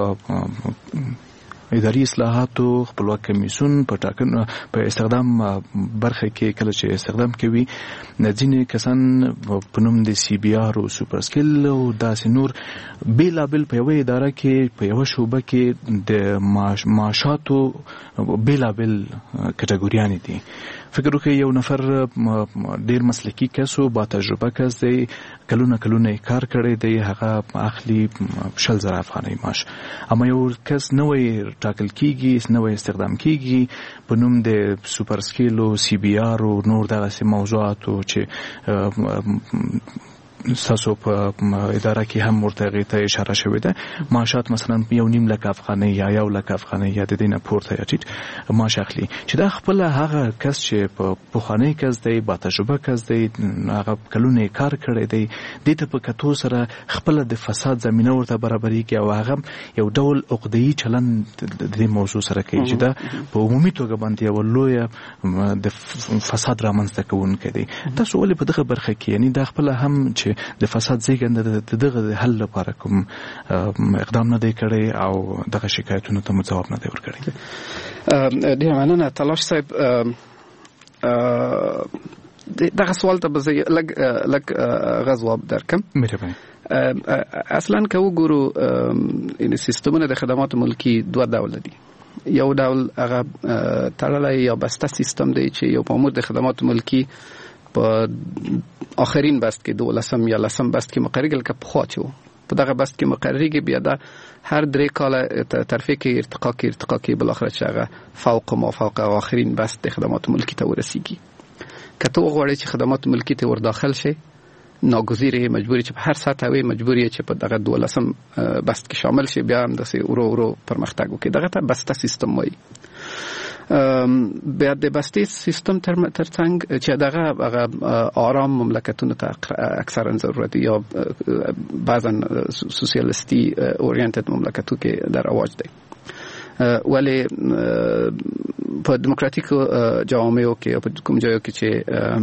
اداري اصلاحاتو خپلواک کمیسیون په ټاکنو په استخدام برخه کې کله چې استخدام کوي، ځینې کسان په نوم د سی بي آر او سوپر سکل او داسې نور بیلابل په یوه اداره کې په یوه شعبه کې د معاشاتو بیلابل کټګوریانې دي. فکر وکړئ یو نفر ډیر مسلکی کس او با تجربه کس دی، کلونه کلونه کار کړی دی، هغه اخلي شل زره افغانۍ معاش. اما یو کس نوې ټاکل کیږي، نوې استخدام کیږي په نوم د سوپر سکیل او سی بي آر او نور دغه موضوعاتو چې تاسو په اداره کې هم ورته ته اشاره شوې ده، معاشات مثلا یو نیم لک افغانۍ یا یو لک افغانۍ یا د دې نه پورته یا ټیټ معاش اخلي، چې دا خپل هغه کس چې په پخوانی کس دی، با تجربه کس دی، هغه کلونه کار کړی دی، دې ته په کتو سره خپل د فساد زمینه ورته برابرېږي او هغه یو ډول عقده‌ای چلند د دې موضوع سره کوي چې دا په عمومي توګه باندې یو لوی د فساد رامنځته کوونکی دی. تاسو ولې په دغه برخه کې یعنی دا خپل هم چې د فساد زیږنده د دغه د حل لپاره کوم اقدام نه دی کړی او دغه شکایتونو ته جواب نه دی ورکړی؟ ډیر مننه تلاش صاحب. دغه سوال ته به زه لږ لږ غواب درکم. مهرباني. اصلا که وګورو این سیستمونه د خدمات ملکی دوه ډول دي. یو ډول هغه تړلی یا بسته سیستم دی چې یو مامور د خدمات ملکی په آخرین بست کې دولسم یا لسم بست کې مقرریږي، لکه پخوا چې و په دغه بست کې مقرریږي، بیا دا هر درې کاله ترفیع کې ارتقا کې ارتقا کې بالاخره چې هغه فوق ما فوق آخرین بست د خدمات ملکی ته ورسیږي. که ته وغواړې چې خدمات ملکی ته ورداخل شي، ناگزیره مجبوری چې په هر سطح وي، مجبوری چې په دغه دولسم بست کې شامل شي، بیا هم داسې ورو ورو پرمختګ وکړي. دغه ته بسته سیستم وایي. بیا د بسته سیستم ترڅنګ چې دغه هغه آرام مملکتونو ته اکثرا ضرورت یا بعضا سوسیالیستی اورینتد مملکتو کې در رواج دی، ولی په دیموکراتیکو جوامعو کې او په کوم ځایو کې چې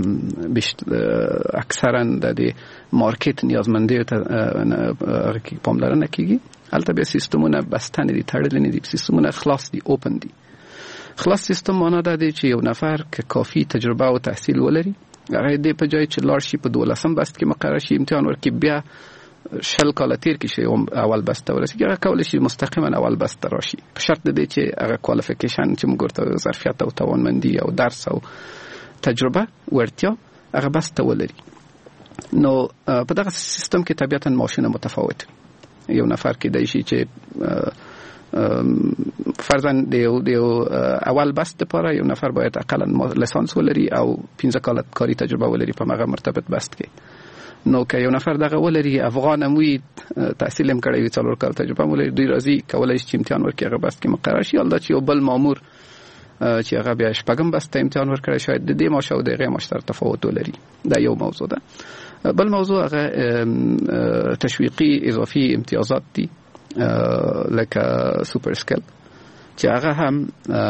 اکثرا د مارکیټ نیازمندیو ته پاملرنه کیږي، هلته بیا سیستمونه بستن دي، تړلي نه دي، سیستمونه خلاص دي، اوپن دي. خلاص سیستم معنا دا دی چې یو نفر که کافی تجربه او تحصیل ولري، هغه دې په ځای چې لاړ شي په دولسم بست کې مقرر شي، امتحان ورکړي، بیا شل کاله تیر کې شي اول بست ته ورسېږي، هغه کولی شي مستقیما اول بست ته راشي، په شرط دی چې هغه کوالیفیکیشن چې موږ ورته ظرفیت او توانمندي او درس او تجربه ورتیا هغه بست ته ولري. نو په دغه سیستم کې طبیعتا ماشین متفاوت، یو نفر کېدای شي چې فرضاً د یو د یو اول بست لپاره یو نفر باید اقلا لیسانس ولري او پنځه کاله کاري تجربه ولري په هغه مرتبط بست کې. نو که یو نفر دغه ولري افغان هم وي تحصیل هم کړی وي څلور کال تجربه ولري دوی راځي کولای شي چې امتحان ورکړي هغه بست کې مقرر شي. البته چې یو بل مامور چې هغه بیا شپږم بست امتحان ورکړي شاید د دې ماشه او د هغې ماشه سره تفاوت ولري. دا یو موضوع ده. بل موضوع هغه تشویقي اضافي امتیازات دي لکه سوپر سکل چې هغه هم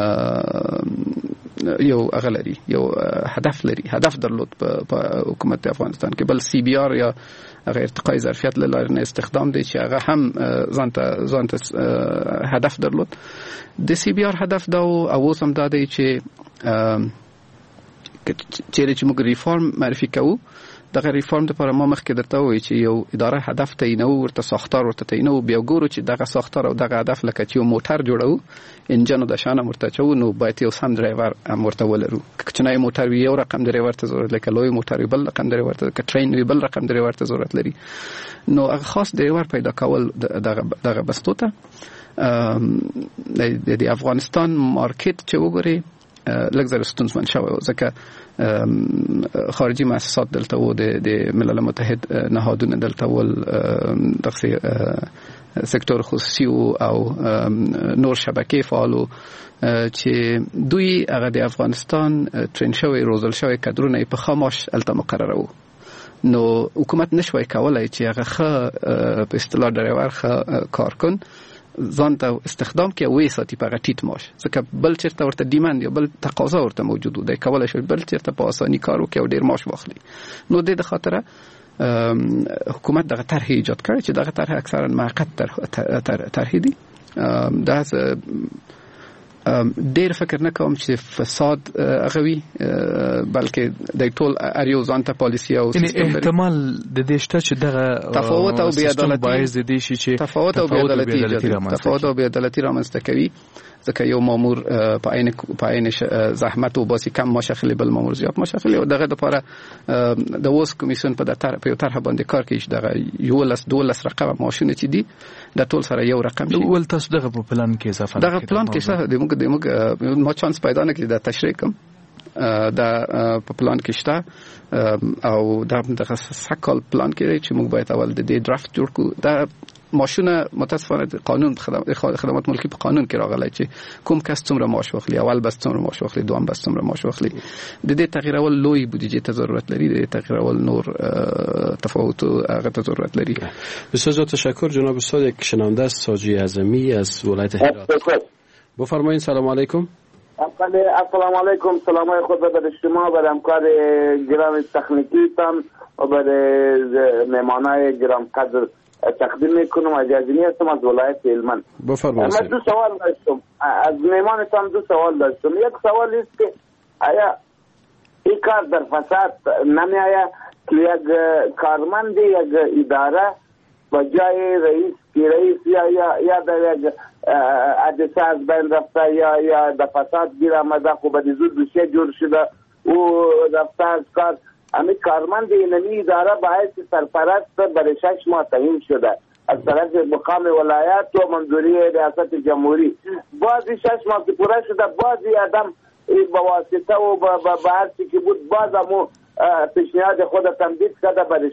یو هغه لري یو هدف لري هدف درلود په حکومت افغانستان کې. بل سی بی آر یا هغه ارتقای ظرفیت له لارې استخدام دی چې هغه هم ځانته ځانته هدف درلود. د سی بی آر هدف دا او اوس هم دا دی چې چیرې چې موږ ریفارم معرفي کوو دغه ریفارم لپاره ما مخکې درته وایي چې یو اداره هدف تعینو ورته ساختار ورته تعینو بیا ګورو چې دغه ساختار او دغه هدف لکه چې یو موټر جوړو انجن د شانه ورته چو نو باید یو سم ډرایور هم ورته ولرو. که نه موټر وي یو رقم ډرایور ته ضرورت لکه لوی موټر وي بل رقم ډرایور ته که ټرین وي بل رقم ډرایور ته ضرورت لري. نو هغه خاص ډرایور پیدا کول دغه دغه بستو ته د افغانستان مارکیټ چې وګوري لږ زر ستونزمن شوی ځکه خارجي مؤسسات دلته و د ملل متحد نهادونه دلته ول دغه سکتور خصوصي او نور شبکې فعالو چې دوی هغه د افغانستان ترین شوی روزل شوی کادرونه په خاموش الته مقرره وو. نو حکومت نشوي کولای چې هغه ښه په اصطلاح ډرایور ښه کارکن ځان ته استخدام کې وې ساتي په غټیټ ماش ځکه بل چیرته ورته ډیماند یا بل تقاضا ورته موجود دی کولای شي بل چیرته په اساني کار وکړي او ډیر ماش واخلي. نو د دې خاطره حکومت دغه طرح ایجاد کړی چې دغه طرح اکثرا موقت طرح دي. دا ډیر فکر نه کوم چې فساد هغوی بلکې د ټول اریو ځانته پالیسی او سیستم احتمال د دې شته چې دغه تفاوت او بې عدالتي باعث د دې شي چې تفاوت او بې عدالتي تفاوت او بې عدالتي رامنځته کوي ځکه یو مامور په عین په عین زحمت او باسي کم مشغلي بل مامور زیات مشغلي او دغه لپاره د اوس کمیسیون په دغه په طرح باندې کار کوي چې دغه یو لس دولس رقم ماشونه چې دي د ټول سره یو رقم شي. ول تاسو دغه په پلان کې اضافه دغه پلان کې څه د موږ د موږ ما چانس پیدا نه کړی د تشریح کوم دا په پلان کې شته او دا د سکل پلان کې چې موږ باید اول د دې ډرافټ جوړ کړو. دا ماشونه متاسفانه قانون خدمات ملکی په قانون کې راغلی چې کوم کس څومره معاش واخلي اول بس څومره معاش واخلي دوم بس څومره معاش واخلي. د دې تغییرول لوی بودجه ته ضرورت لري د تغییرول نور تفاوت هغه ته ضرورت لري. بسیار تشکر جناب استاد. یک شنونده است ساجی اعظمی از ولایت هرات. بفرمایید. سلام علیکم. السلام علیکم. سلامای خود به شما و همکار گرام تکنیکیتان و به مهمانای گرام قدر تقدیم میکنم. اجازه هستم از ولایت هلمند. بفرمایید. من دو سوال داشتم از مهمانتان. دو سوال داشتم. یک سوال است که آیا این کار در فساد نمی آیا که یک کارمند یک اداره با جای رئیس که رئیس یا یا یا در یک حادثه از بین رفته یا یا در فساد گیر آمده خب به زود دوسیه جور شده او رفته از کار همین کارمند اینمی اداره باعث سرپرست برای شش ماه تعیین شده از طرف مقام ولایت و منظوری ریاست جمهوری. بعضی شش ماه که پوره شده بعضی آدم با واسطه و با هر چی که بود باز همو پیشنهاد خود تمدید کرده برای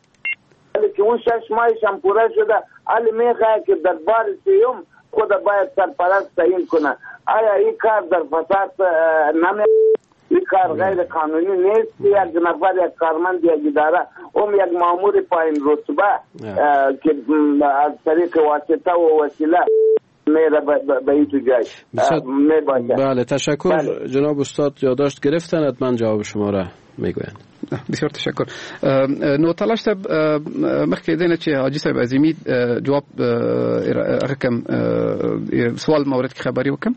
ولی که اون شش ماهش هم پوره شده علی میخواه که در بار سیوم خود باید سرپرست تعیین کنه. آیا این کار در فساد نمی این کار غیر قانونی نیست؟ یک نفر یک کارمند یک اداره اون یک مامور پایین رتبه که از طریق واسطه و وسیله میره به این تو جای میباشه. بله تشکر. بله. جناب استاد یادداشت گرفتن حتما جواب شما را میگویند. بسیار تشکر. نو تلاش ته مخکې دینه چې حاجی صاحب عظیمی جواب رقم سوال مورد کې خبري وکم.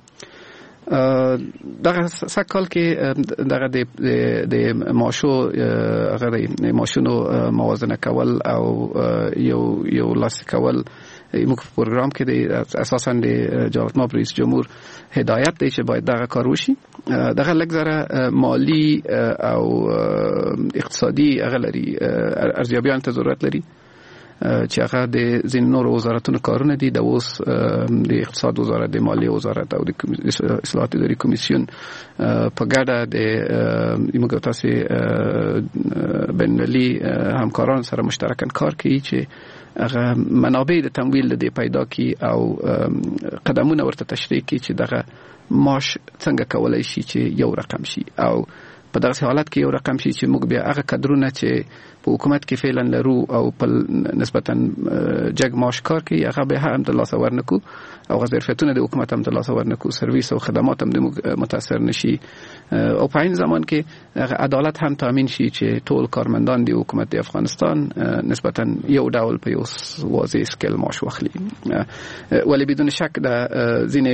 دغه سکل کې دغه د د ماشو هغه د ماشونو موازنه کول او یو یو لاس کول موږ په پروګرام کې د اساساً د جواب ما رئیس جمهور هدایت دی چې باید دغه کار وشي. دغه لږ زره مالی او اقتصادي هغه لري ارزیابیان ته ضرورت لري چې هغه د ځینو نورو وزارتونو کارونه دي. د اوس د اقتصاد وزارت، د مالیې وزارت او د اصلاحات اداري کمیسیون په ګډه د موږ تاسو بین‌المللي همکارانو سره مشترکاً کار کوي چې هغه منابع د تمویل د پیدا کی او قدمونه ورته تشریح کی چې دغه معاش څنګه کولای شي چې یو رقم شي او په دغه حالت کې یو رقم شي چې موږ بیا هغه کډرونه چې په حکومت کې فعلا لرو او په نسبتا جګ معاش کار کوي هغه به هم د لاس ورنکو او ظرفیتونه د حکومت هم د لاس ورنکو، سرویس او خدمات هم د متاثر نشي او په این زمان کې عدالت هم تامین شي چې ټول کارمندان د حکومت د افغانستان نسبتا یو ډول په یو واضح سکیل معاش واخلي. ولی بدون شک د ځینې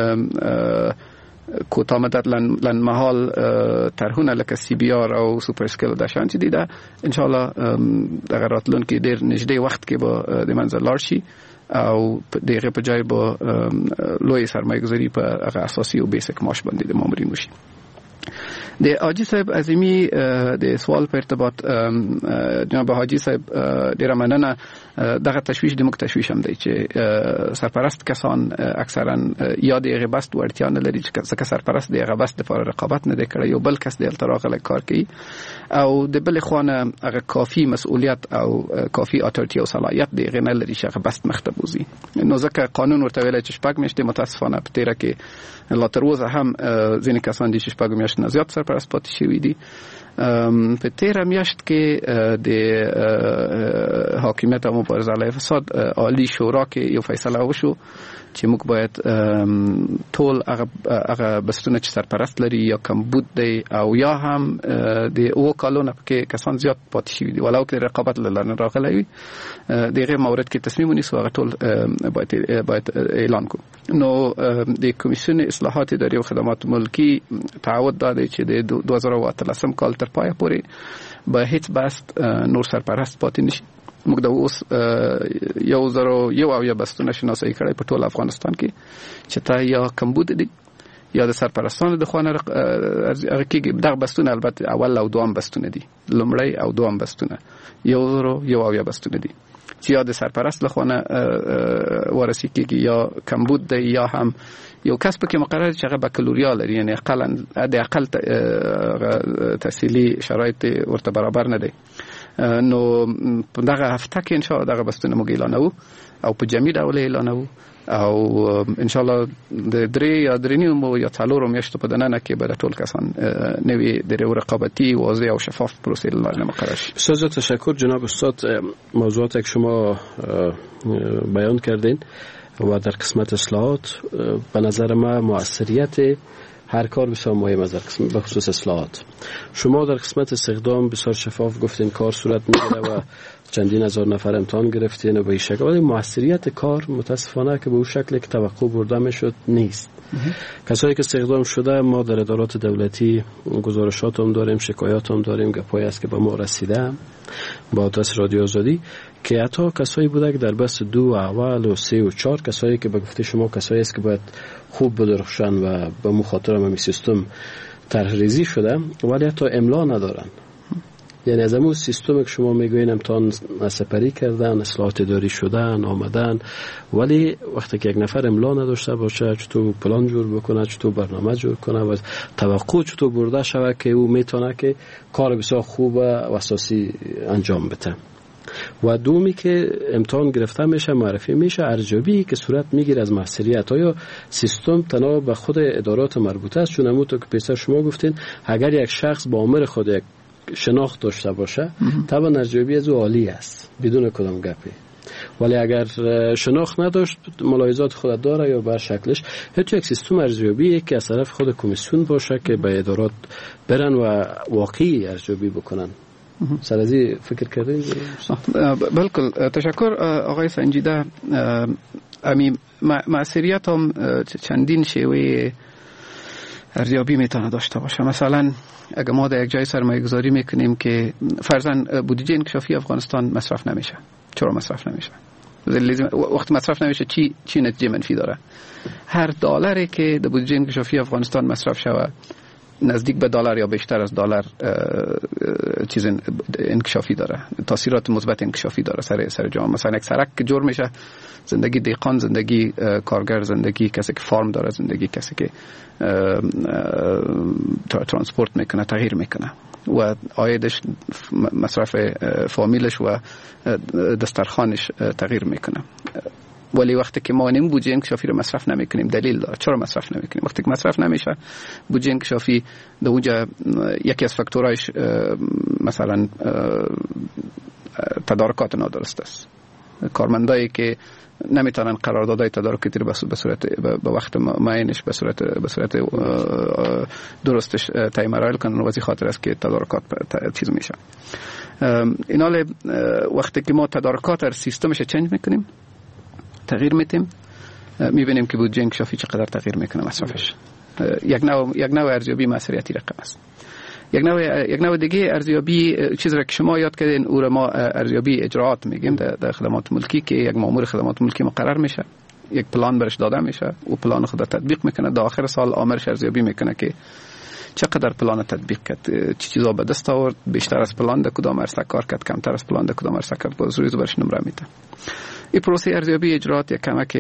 کوتاه مدت لن محال طرحونه لکه سی بی آر او سوپر سکیل د شان چې دي دا ان شاء الله د راتلونکي ډیر نږدې وخت کې به د منځ لاړ شي او دغه په ځای به لوی سرمایه‌گذاری په هغه اساسي او بیسیک معاش باندې د مامورین وشي. د حاجی صاحب عظیمی د سوال په ارتباط جناب حاجی صاحب ډیره مننه. دغه تشویش د موږ تشویش هم دی چې سرپرست کسان اکثرا یا د غبست ورتیا نه لري چې څنګه سرپرست د غبست لپاره رقابت نه کوي، یو بل کس د التراغله کار کوي او د بل خوانه هغه کافي مسؤلیت او کافي اتورټي او صلاحیت دی غنه لري چې غبست مختبوزي. نو ځکه قانون ورته ویل چې شپږ میاشتې متاسفانه په تیره کې لا تر اوسه هم ځینې کسان دي چې شپږ میاشتې نه زیات سرپرست پاتې شوي دي. په تیره میاشت کې د حاکمیت او مبارزه علیه فساد عالی شورا کې یو فیصله وشو چې موږ باید ټول هغه هغه بستونه چې سرپرست لري یا کمبود دی او یا هم د او کالونه کې کسان زیات پاتې شوي دي ولو کې رقابت لرنه راغلی وي دغه مورد کې تصمیم ونیسو هغه ټول باید باید اعلان کو. نو د کمیسیون اصلاحات اداري او خدمات ملکی تعهد داده چې د دوه زره او اتلسم کال تر پای پورې به هیڅ بست نور سرپرست پاتې نشي. موږ د اوس یو زره یو او یا بستونه شناسایی کړی په ټول افغانستان کې چې تا یا کمبود دي یا د سرپرستانو د خوانه هغه کې دغه بستونه البته اول او دوام بستونه دي، لومړی او دوام بستونه یو زره یو او یا بستونه دي چې یا د سرپرست لخوانه ورسی کېږي یا کمبود دی یا هم یو کس پکې مقرر چې هغه بکالوریا لري، یعنی اقلا د اقل تحصیلي شرایط ورته برابر نه دی. نو په دغه هفته کې ان شاء الله دغه بستونه موږ اعلانو او په جمعي ډول اعلانو او ان شاء الله د درې یا درې نیمو یا څلورو میاشتو په دننه کې به ټول کسان نوی د رقابتی واضح او شفاف پروسه لازم مقرر شي. بسیار تشکر جناب استاد. موضوعاتی که شما بیان کردین و در قسمت اصلاحات به نظر ما موثریت هر کار بسیار مهم است در قسمت بخصوص اصلاحات. شما در قسمت استخدام بسیار شفاف گفتین کار صورت میگیره و چندین هزار نفر امتحان گرفتین و به این شکل، ولی موثریت کار متاسفانه که به اون شکلی که توقع برده میشد نیست. کسایی که استخدام شده ما در ادارات دولتی گزارشات هم داریم، شکایات هم داریم، گپایی است که به ما رسیده با آدرس رادیو آزادی که حتی کسایی بوده که در بست دو اول و سه و چهار کسایی که به گفته شما کسایی است که باید خوب بدرخشن و به مخاطر هم سیستم طرح ریزی شده ولی حتی املا ندارن. یعنی از همون سیستم که شما میگوین امتحان سپری کردن، اصلاحات اداری شدن، آمدن، ولی وقتی که یک نفر املا نداشته باشه چطور پلان جور بکنه، چطور برنامه جور کنه و توقع چطور برده شود که او میتونه که کار بسیار خوب و اساسی انجام بده. و دومی که امتحان گرفته میشه معرفی میشه ارزیابی که صورت میگیره از موثریت آیا سیستم تنها به خود ادارات مربوطه است، چون همونطور که پیشتر شما گفتین اگر یک شخص با عمر خود یک شناخت داشته باشه طبعا ارزیابی از او عالی است بدون کدام گپی، ولی اگر شناخت نداشت ملاحظات خود داره یا بر شکلش حتی یک سیستم ارزیابی که از طرف خود کمیسیون باشه که به ادارات برن و واقعی ارزیابی بکنن. سرازی فکر کردین؟ بلکل تشکر آقای سنجیده. امی معصریت هم چندین شیوه ارزیابی میتونه داشته باشه. مثلا اگه ما در یک جای سرمایه گذاری میکنیم که فرضاً بودجه انکشافی افغانستان مصرف نمیشه، چرا مصرف نمیشه؟ وقت مصرف نمیشه چی چی نتیجه منفی داره؟ هر دلاری که در بودجه انکشافی افغانستان مصرف شود نزدیک به دلار یا بیشتر از دلار چیز انکشافی داره، تاثیرات مثبت انکشافی داره سر سر جامعه. مثلا یک سرک که جور میشه، زندگی دهقان، زندگی کارگر، زندگی کسی که فارم داره، زندگی کسی که ترانسپورت میکنه تغییر میکنه و عایدش، مصرف فامیلش و دسترخوانش تغییر میکنه. ولی وقتی که ما نیم بودجه انکشافی رو مصرف نمیکنیم، دلیل داره چرا مصرف نمیکنیم. وقتی که مصرف نمیشه بودجه انکشافی در اونجا یکی از فاکتورایش مثلا تدارکات نادرست است. کارمندایی که نمیتونن قراردادهای تدارکاتی رو به صورت به وقت معینش به صورت به صورت درستش تعیین مراحل کنن، واسه خاطر است که تدارکات چیز میشه. اینال وقتی که ما تدارکات رو سیستمش چنج میکنیم، تغییر میتیم، میبینیم که بودجه انکشافی چقدر تغییر میکنه مصرفش. یک نوع یک نوع ارزیابی مسئولیتی رقم است. یک نوع یک نوع دیگه ارزیابی چیزی را که شما یاد کردین او را ما ارزیابی اجراعات میگیم در, در خدمات ملکی، که یک مأمور خدمات ملکی مقرر میشه، یک پلان برش داده میشه، او پلان خود تطبیق میکنه، در آخر سال آمرش ارزیابی میکنه که چقدر پلان تطبیق کرد، چه چیزا به دست آورد، بیشتر از پلان در کدام عرصه کار کرد، کمتر از پلان در کدام عرصه کار، باز روی برش نمره میده. این پروسه ارزیابی اجراعات یک کمک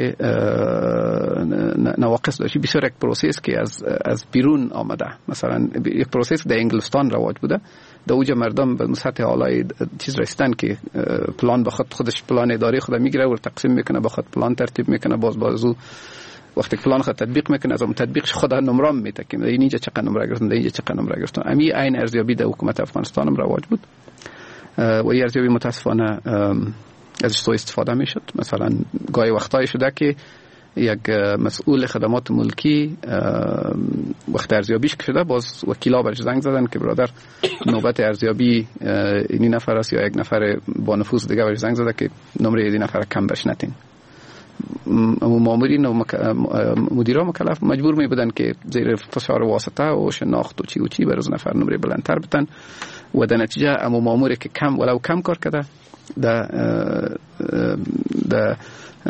نواقص داشت. بسیار یک پروسه است که از از بیرون آمده. مثلا یک پروسه در انگلستان رواج بوده، در اوج مردم به سطح اعلای چیز رسیدن که پلان به خود خودش پلان اداری خود میگیره و تقسیم میکنه، به خود پلان ترتیب میکنه، باز بازو وقتی پلان خود تطبیق میکنه از اون تطبیقش خود نمره میده که اینجا چقدر نمره گرفتن، اینجا چقدر نمره گرفتن. امی عین ارزیابی در حکومت افغانستان هم رواج بود و این ارزیابی متاسفانه ازش سوء استفاده میشد. مثلا گاهی وقتایی شده که یک مسئول خدمات ملکی وقت ارزیابیش شده، باز وکیلا برش زنگ زدن که برادر نوبت ارزیابی این نفر است، یا یک نفر با نفوذ دیگه برش زنگ زده که نمره این نفر کم برش نتین. مامورین و مدیران مکلف مجبور می بودن که زیر فشار واسطه و شناخت و چی و چی برای نفر نمره بلندتر بتن و در نتیجه اما ماموری که کم ولو کم کار کرده در در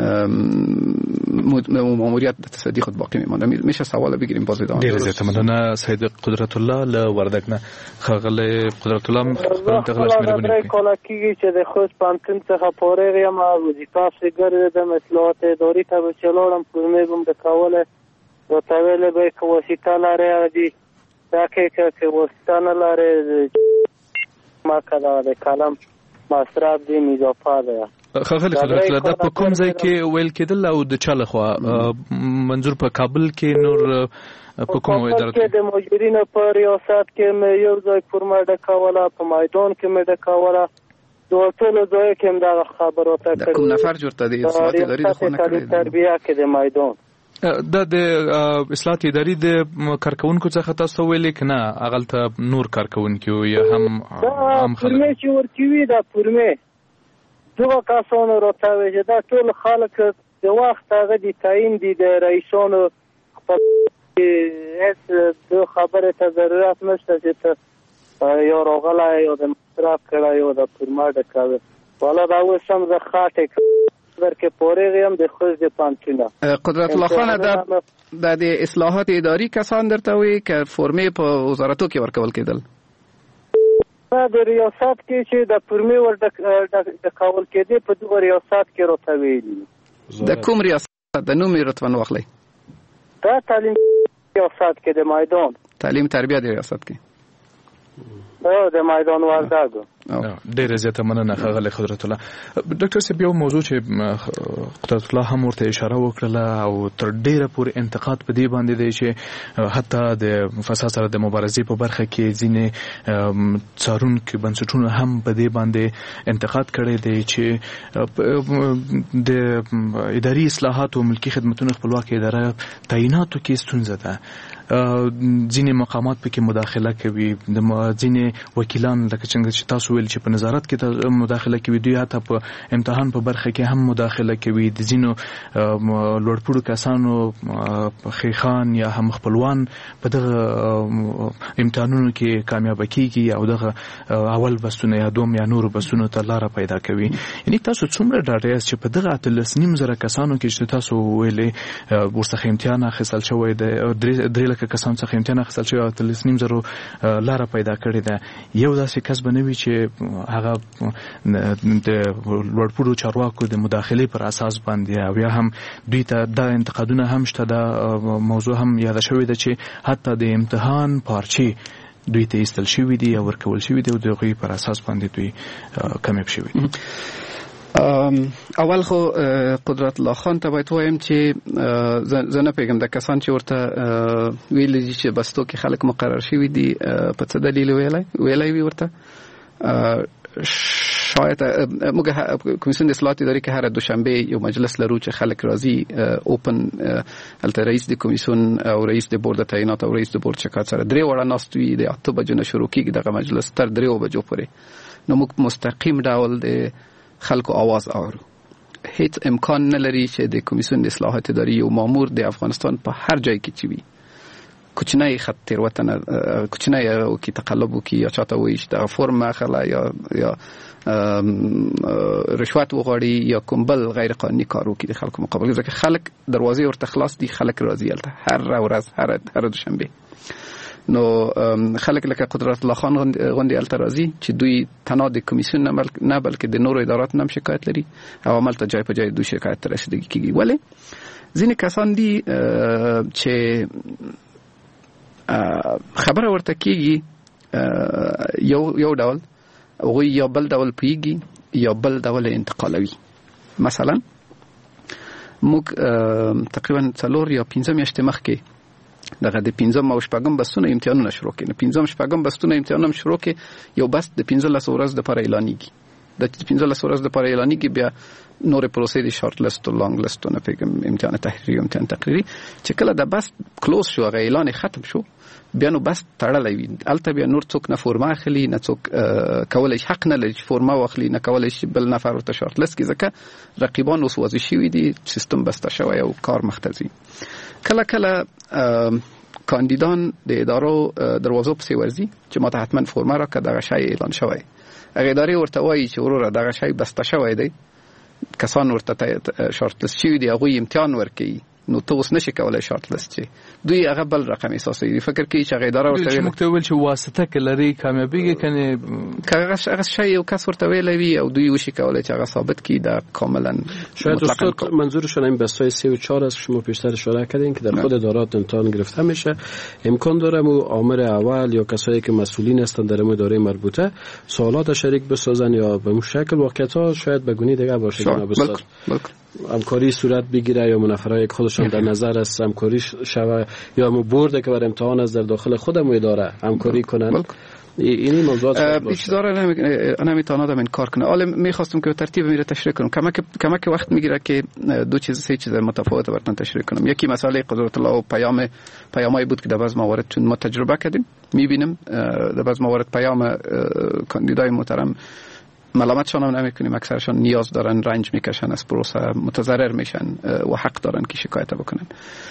ماموریت تصدی خود باقی میمانده. میشه سوال بگیریم باز ادامه. ډیر زیات مننه سید قدرت الله له وردک نه خغله قدرت الله تغلش مهرباني کولاکی چې د خوست پانتن څخه فارغ یم او وظیفه فکر د اصلاحات اداري ته چلوړم پرمه کوم د کاوله او تاویل به کوسیتا لاره دي دا کې کې وستانه لاره ما کړه د کلام مصرف دی اضافه ده. خغلی قدرت الله د په کوم ځای کې ویل کېدل او د چا لخوا منظور په کابل کې نور په کوم اداره کې د مجبورینو په ریاست کې مې یو ځای فرما ډکاوله، په میدان کې مې ډکاوله، دوه ټول ځای کې هم دا خبرات کړې. کوم نفر جوړته دي اصلاحات اداري د خونه کړې تربیه کې د میدان د د اصلاحات اداري د کارکونکو څخه تاسو ویلې کنه اغلته نور کارکونکو یا هم هم خلک فرمه چې ورکوي دا فرمه دوه کسانو راته چې دا ټول خلک د وخت هغه دي تعیین دي د رئیسانو خپل هیڅ د خبره ته ضرورت نشته چې ته یو راغلی یا د مصرف کړی یا د فرما ډکوي. والا دا اوس هم زه خاټې که پورې هم د خوش د پانتونه. قدرت الله خان د د اصلاحات اداري کسان درته وي که فرمې په وزارتو کې ورکول کېدل؟ د ریاست کې چې د فرمې ور ډکول کېدې په دغه ریاست کې راته ویلي. د کوم ریاست د نوم یې رتبه واخلئ؟ دا تعلیم ریاست کې د میدان تعلیم تربیه د ریاست کې او د میدان وردګو. ډیره زیاته مننه خغلی قدرت الله. ډاکټر صاحب یو موضوع چې قدرت الله هم ورته اشاره وکړه او تر ډیره پورې انتقاد په دې باندې دی چې حتی د فساد سره د مبارزې په برخه کې ځینې څارونکي بنسټونه هم په دې باندې انتقاد کړی دی چې د اداري اصلاحات او ملکي خدمتونو خپلواکي اداره تعیناتو کې ستونزه ده. ځینې مقامات پکې مداخله کوي، د ځینې وکیلان لکه څنګه چې تاسو تاسو ویل چې په نظارت کې مداخله کوي، دوی حتی په امتحان په برخه کې هم مداخله کوي. د ځینو لوړپوړو کسانو خیخان یا هم خپلوان په دغه امتحانونو کې کامیاب کیږي او دغه اول بسونه یا دوم یا نور بسونو ته لار پیدا کوي. یعنی تاسو څومره ډاډه یاست چې په دغه اتلس نیم زره کسانو کې چې تاسو ویلې ورڅخه امتحان اخیستل شوی دی، درې لکه کسانو څخه امتحان اخیستل شوی او اتلس نیم زره لار پیدا کړې ده، یو داسې کس به نه وي چې هغه د لوړپوړو چارواکو د مداخلې پر اساس باندې او یا هم دوی ته دا انتقادونه هم شته. دا موضوع هم یاد شوې ده چې حتی د امتحان پارچې دوی ته ایستل شوي دي او ورکول شوي دي او د هغوی پر اساس باندې دوی کامیاب شوي دي. اول خو قدرت الله خان ته باید وایم چې زه نه پیږم د کسان چې ورته ویلي دي چې بستو کې خلک مقرر شوي دي په څه دلیل ویلی ویلی وي ورته. شاید موږ کمیسیون د اصلاحات اداري کې هر دوشنبه یو مجلس لرو چې خلک راځي اوپن، هلته رئیس د کمیسیون او رئیس د بورډ تعینات او رئیس د بورډ شکایت سره درې وړه ناست وي. د اته بجو نه شروع کېږي دغه مجلس تر درېو بجو پورې. نو موږ مستقیم ډول د خلکو آواز اورو. هیڅ امکان نه لري چې د کمیسیون د اصلاحات اداري یو مامور د افغانستان په هر ځای کې چې وي کوچنی خط تیروتنه کوچنی او کې تقلب وکي یا چاته وایي چې د فرم اخله یا یا رشوت وغواړي یا کوم بل غیر قانوني کار وکړي د خلکو مقابل، ځکه خلک دروازې ورته خلاص دي، خلک راځي هلته هر ورځ هر هر دوشنبه. نو خلک لکه قدرت الله خان غوندې هلته راځي چې دوی تنها د کمیسیون نه بلکې د نورو اداراتو هم شکایت لري او عملته جای په جای دوی شکایت ته رسیدګي کېږي. ولې ځینې کسان دي چې خبره ورته کېږي یو یو ډول او یا بل ډول پیږي یا بل ډول انتقالوي. مثلا موږ تقریبا څلور یا پنځه میاشتې مخکې دغه د پنځم او شپږم بستونه امتحانونه شروع کړي. پنځم شپږم بستونه امتحانونه شروع کړي، یو بس د پنځلس ورځې لپاره اعلانېږي. د پنځلس ورځې لپاره اعلانېږي، بیا نور پروسې د شارټ لیست او لانګ لیست نه پیګم امتحان تحریری او امتحان تقریری چې کله د بس کلوز شو هغه اعلان ختم شو بیا نو بس تړلې وي. البته بیا نور څوک نه فورما اخلي، نه څوک کولای شي حق نه لري چې فورما واخلي، نه کولای شي بل نفر ورته شارټ لیست کې، ځکه رقیبان اوس واضح شوي دي، سیستم بسته شوی او کار مخته ځي. کله کله کاندیدان د ادارو دروازو پسې ورځي چې ما ته حتما فورما راکړه، دغه شی اعلان شوی. هغه ادارې ورته وایي چې وروره دغه شی بسته شوی دی، کسان ورته شارټ لیست شوي دي، هغوی امتحان ورکوي. نو ته اوس نشي کولای شارټ لیست شي، دوی هغه بل رقم احساسوي، فکر کوي چې هغه اداره ورته ویل چې ویل چې واسطه کې لري کامیابیږي کنه هغه هغه شی یو کس ورته ویلوي او دوی وشي کولای چې هغه ثابت کړي دا کاملا. شاید استاد منظورشون این بستای سه و چهار است شما پیشتر اشاره کردین که در خود ادارات امتحان گرفته میشه، امکان داره مو آمر اول یا کسایی که مسئولین هستند در اداره مربوطه سوالات شریک بسازن یا به اون شکل واقعیت‌ها شاید به گونه دیگه باشه. جناب استاد همکاری صورت بگیره یا منافرای خودشان در نظر است همکاری شوه یا مو برده که بر امتحان از در داخل خودم اداره همکاری کنن. این موضوعات بیش داره انا میتونه آدم این کار کنه. حالا میخواستم که ترتیب میره تشریح کنم، کمک کمک وقت میگیره که دو چیز سه چیز متفاوت براتون تشریح کنم. یکی مسئله قدرت الله و پیام پیامایی بود که در بعض موارد چون ما تجربه کردیم میبینیم در بعض موارد پیام کاندیدای محترم ملامتشان هم نمیکنیم، اکثرشان نیاز دارن، رنج میکشن از پروسه، متضرر میشن و حق دارن که شکایت بکنن.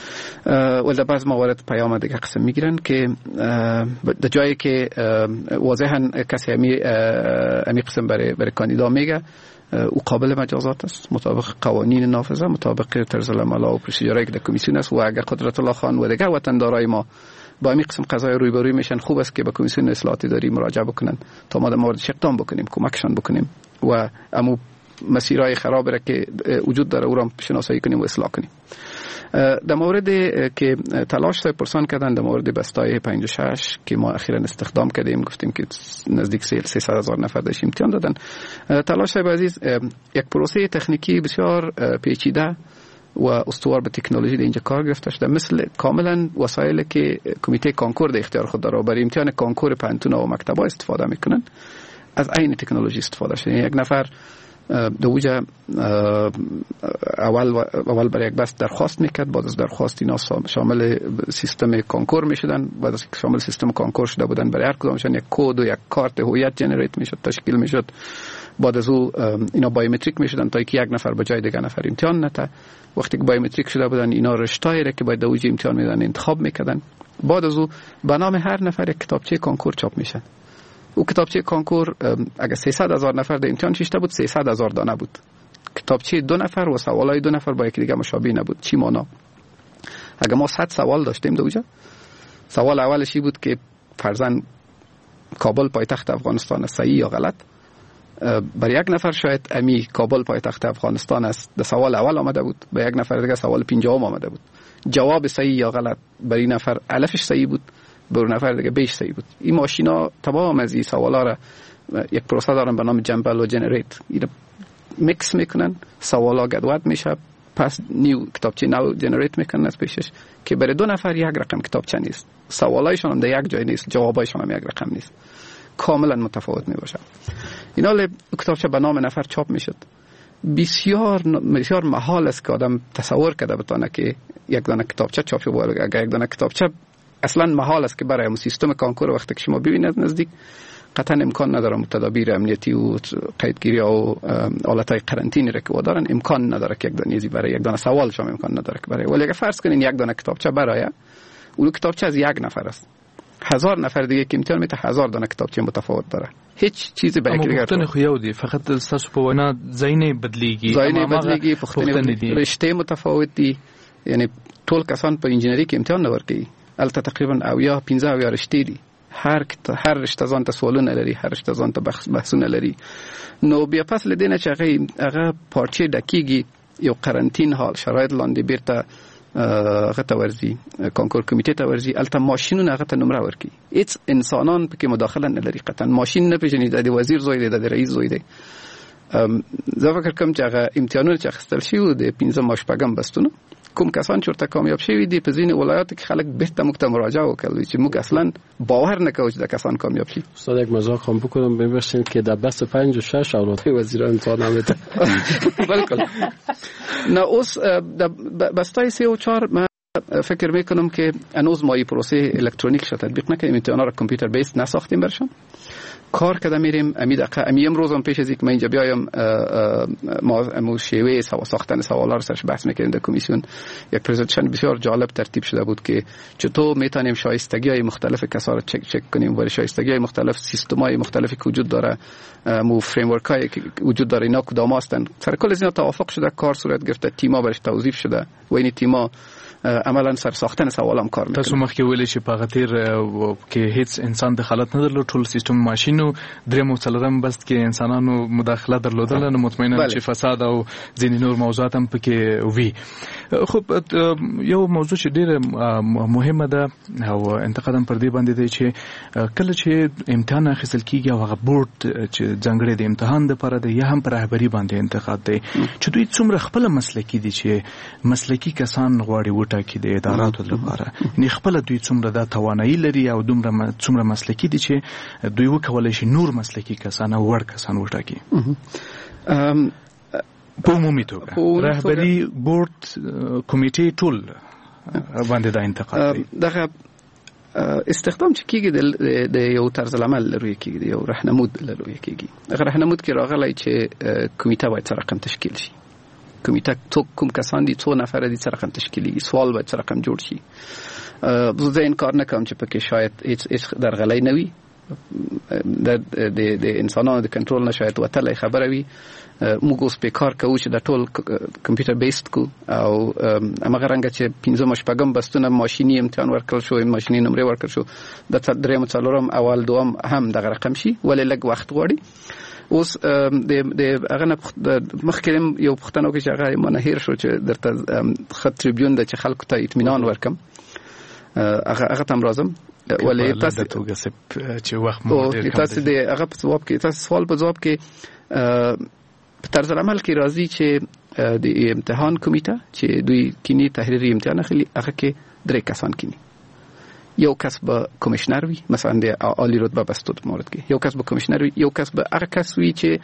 و در بعض موارد پیام دیگه قسم میگیرن که در جایی که واضحا کسی امی امی قسم برای برای کاندیدا میگه او قابل مجازات است مطابق قوانین نافذه، مطابق طرز العمل و پروسیجرایی که در کمیسیون است. و اگر قدرت الله خان و دیگه وطندارای ما با این قسم قضایا روی به روی میشن، خوب است که به کمیسیون اصلاحات اداری مراجعه بکنن تا ما در موردش اقدام بکنیم، کمکشان بکنیم و امو مسیرهای خراب را که وجود داره او را شناسایی کنیم و اصلاح کنیم. در مورد که تلاش های پرسان کردن در مورد بستای پنجاه و شش که ما اخیراً استخدام کردیم، گفتیم که نزدیک سیصد هزار نفر داشت امتحان دادن. تلاش های عزیز یک پروسه تکنیکی بسیار پیچیده و استوار به تکنولوژی در اینجا کار گرفته شده، مثل کاملا وسایلی که کمیته کانکور در اختیار خود داره برای امتحان کانکور پانتون و مکتبا استفاده میکنن، از این تکنولوژی استفاده شده. یک نفر د وجه اول اول برای یک بس درخواست میکرد، بعد از درخواست اینا شامل سیستم کنکور میشدن، بعد از شامل سیستم کنکور شده بودن برای هر کدومشون یک کد و یک کارت هویت جنریت میشد، تشکیل میشد. بعد از او اینا بایومتریک میشدن تا اینکه یک نفر به جای دیگه نفر امتحان نده. وقتی که بایومتریک شده بودن اینا رشته‌ای را که باید دوجه امتحان میدن انتخاب میکردن. بعد از او به نام هر نفر یک کتابچه کنکور چاپ میشن. او کتابچه کنکور اگه سیصد هزار نفر در امتحان شیشته بود، سیصد هزار دانه بود. کتابچه دو نفر و سوالای دو نفر با یکی دیگه مشابه نبود. چی معنا؟ اگه ما صد سوال داشتیم دوجه، سوال اولش بود که فرضاً کابل پایتخت افغانستان است، صحیح یا غلط؟ برای یک نفر شاید امی کابل پایتخت افغانستان است در سوال اول آمده بود، به یک نفر دیگه سوال پنجم آمده بود. جواب صحیح یا غلط برای نفر الفش صحیح بود، برای نفر دیگه بیش صحیح بود. این ماشینا تمام از این سوالا را یک پروسه دارن به نام جمبل و جنریت، اینا میکس میکنن، سوالا گدواد میشه، پس نیو کتابچه نو جنریت میکنن از پیشش که برای دو نفر یک رقم کتابچه نیست، سوالایشون هم در یک جای نیست، جوابایشون هم یک رقم نیست، کاملا متفاوت می باشه. اینا کتابچه به نام نفر چاپ میشد. بسیار بسیار محال است که آدم تصور کرده بتونه که یک دانه کتابچه چاپ شه. اگر یک دانه کتابچه اصلا محال است که برای سیستم کنکور وقتی که شما ببینید نزدیک، قطعا امکان نداره تدابیر امنیتی و قیدگیری و حالتهای قرنطینی را که دارن امکان نداره که یک دانه برای یک دانه سوال شما امکان نداره که برای. ولی اگر فرض کنین یک دانه کتابچه برای اون کتابچه از یک نفر است، هزار نفر دیگه که امتحان میده هزار دانه کتابچه متفاوت داره، هیچ چیزی به یک دیگه خو یو دی، فقط تاسو په وینا ځای بدلیږي، ځای بدلیږي، پوښتنې رشته متفاوت دي. یعنی ټول کسان په انجینری کې امتحان نه ورکوي، البته تقریبا اویا پنځه اویا رشته دي، هر هر رشته ځان ته سوالونه لري، هر رشته ځان ته بحثونه لري. نو بیا پس لدینه چې هغه هغه پارچې ډکیږي، یو قرنطین حال شرایط لاندې بیرته هغه ته ورځي، کنکور کمیټې ته ورځي، البته ماشینونه هغه ته نمره ورکوي، هیڅ انسانان پکې مداخله نه لري، قطعا ماشین نه پیژني د وزیر زوی دی، د رئیس زوی دی. زه فکر کوم چې هغه امتحانونه چې اخیستل شوي د پنځم او شپږم بستونه، کوم کسان چې ورته کامیاب شوي دي په ځینې ولایاتو کې خلک بهته موږ ته مراجعه وکړي چې موږ اصلا باور نه کوو چې د کسان کامیاب شي. استاد یک مزاح هم بکنم ببخشید که در بست پنج و شش اولادهای وزیران امتحان نمیده. بالکل. نه اوس د بستای سه و چهار من فکر میکنم که هنوز ما این پروسه الکترونیک شده تطبیق نکنیم، امتحانا را کامپیوتر بیس نساختیم برشان، کار کرده میریم. امی دقیقه امی امروز هم پیش از اینکه من اینجا بیایم ما امو شیوه ساختن سوالا رو سرش بحث میکنیم در کمیسیون. یک پرزنتیشن بسیار جالب ترتیب شده بود که چطور میتونیم شایستگی های مختلف کسا رو چک چک کنیم و شایستگی های مختلف سیستم های مختلفی که وجود داره، مو فریم ورک هایی که وجود داره، اینا کدام هستن. سر کل از اینا توافق شده، کار صورت گرفته، تیم‌ها برش توظیف شده و این تیم‌ها عملاً سر ساختن سوالام کار میکنه. تاسو مخکې ویلې چې په غتیر کې هیڅ انسان دخالت نه درلود، ټول سیستم ماشینو، دریم او څلورم بست کې انسانانو مداخله درلودله، نو مطمئنم چې فساد او ځینې نور موضوعات هم پکې وي. خو یو موضوع چې ډیره مهمه ده او انتقاد هم پر دې باندې دی چې کله چې امتحان اخیستل کیږي او هغه بورډ چې ځانګړی د امتحان لپاره دی یا هم پر رهبري باندې انتقاد دی چې دوی څومره خپل مسلکي دي، چې مسلکي کسان غواړي ټاکي د اداراتو لپاره، یعنی خپل دوی څومره د توانایي لري او دومره څومره مسلکي دي چې دوی وکولای شي نور مسلکي کسان او وړ کسان وټاکي. په عمومي توګه رهبري بورډ کمیټې ټول باندې دا انتقاد دی. دغه استخدام چې کیږي د یو طرز عمل لروي کیږي، د یو راهنمود لروي کیږي. هغه راهنمود کې راغلی چې کمیټه باید څه رقم تشکیل شي، کمیټه تو کوم کسان دي، څو نفر دي، څه رقم تشکیلي، سوال باید څه رقم جوړ شي. زه انکار نه کوم چې پکې شاید هیڅ هیڅ درغلۍ نه وي، د د انسانانو د کنټرول نه شاید وتلې خبره وي. موږ اوس په کار کوو چې د ټول کمپیوټر بیسډ کو او هغه رنګ چې پنځم شپږم بستونه ماشيني امتحان ورکړل شو، ماشيني نمرې ورکړل شو، د دریم څلورم اول دوم هم دغه رقم شي، ولې لږ وخت غواړي. اوس د د هغه مخکې یو پښتنو کې چې هغه مانه هیر شو چې درته خط تریبیون د چې خلکو ته اطمینان ورکم، هغه هغه تم راځم. ولې تاسو توګه چې وخت مو ډیر کم تاسو د هغه په جواب کې تاسو سوال په جواب کې په طرز عمل کې راځي چې د امتحان کمیټه چې دوی کینی تحریری امتحان اخلي، هغه کې درې کسان کینی. یو کس به کمیشنر وي، مثلا د عالی رتبه بستود مورد کې یو کس به کمیشنر وي، یو کس به هغه کس وي چې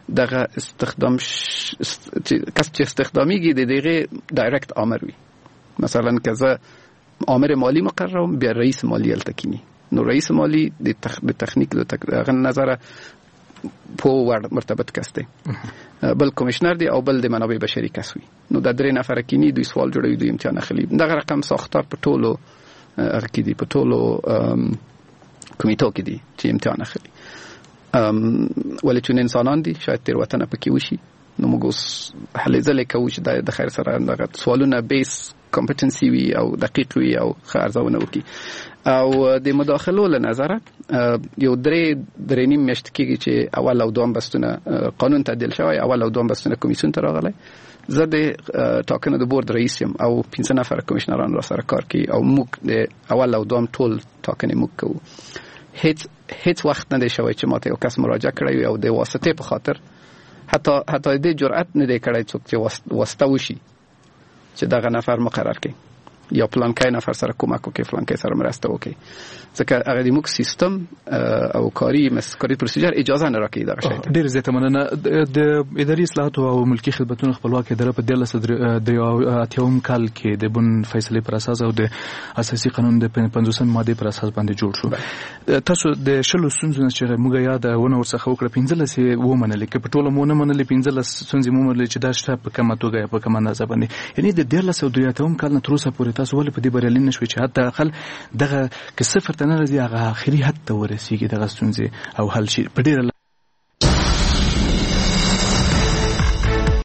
دغه استخدام کس چې استخدامیږي د دغه ډایرکټ امر وي. مثلا که زه امر مالی مقررم بیا رئیس مالی التکینی، نو رئیس مالی د تخ... تخنیک د نظر په ور مرتبط کس دی، بل کمیشنر دی او بل د منابع بشري کس وي. نو د درې نفر کینی دوی سوال جوړوي، دوی امتحان اخلي. دغه رقم ساختار په ټولو هغه کې دی، په ټولو کمیټو کې دی چې امتحان اخلي. ولې چې انسانان دي شاید تیروتنه پکې وشي، نو موږ اوس هلې ځلې کوو چې د خیر سره دغه سوالونه بیس کمپټنسي وي او دقیق وي او ښه ارزونه وکړي. او د مداخلو له نظره یو درې درې نیم میاشت کېږي چې اول او دوم بستونه قانون تعدیل شوی، اول او دوم بستونه کمیسیون ته راغلی. زه د ټاکنو د بورډ رئیس یم او پنځه نفر کمیشنران را سره کار کوي او موږ د اول او دوم ټول ټاکنې موږ کوو. هیڅ هیڅ وخت نه دی شوی چې ماته یو کس مراجعه کړی وي او د واسطې په خاطر حتی حتی د جرأت نه دی کړی څوک چې واسطه وشي چې دغه نفر مقرر کړي یا پلانکای نفر سره کومک وکړي، پلانکای سره مرسته وکړي. ځکه هغه د موږ سیستم او کاری مسکري پروسیجر اجازه نه راکوي دغه شی. ډېر زیاته مننه. د اداري اصلاحاتو او ملکي خدمتونو خپلواکي اداره په دیارلس اتیاوم کال کې د بن فیصلې پر اساس او د اساسي قانون د پنځوسم ماده پر اساس باندې جوړ شو. تاسو د شلو ستونزو چې موږ یاد ونه ورڅخه وکړه پنځلس یې ومنلې، که په ټوله مو نه منلې پنځلس ستونزې مو منلې چې دا شته په کومه توګه په کومه اندازه باندې. یعنې د دیارلس او درې اتیاوم کال نه تر اوسه پورې تاسو ولې په دې بریالي نه شوئ چې حتی اقل دغه که صفر ته نه راځي هغه آخري حد ته ورسیږي دغه ستونزې او حل شي؟ په ډېره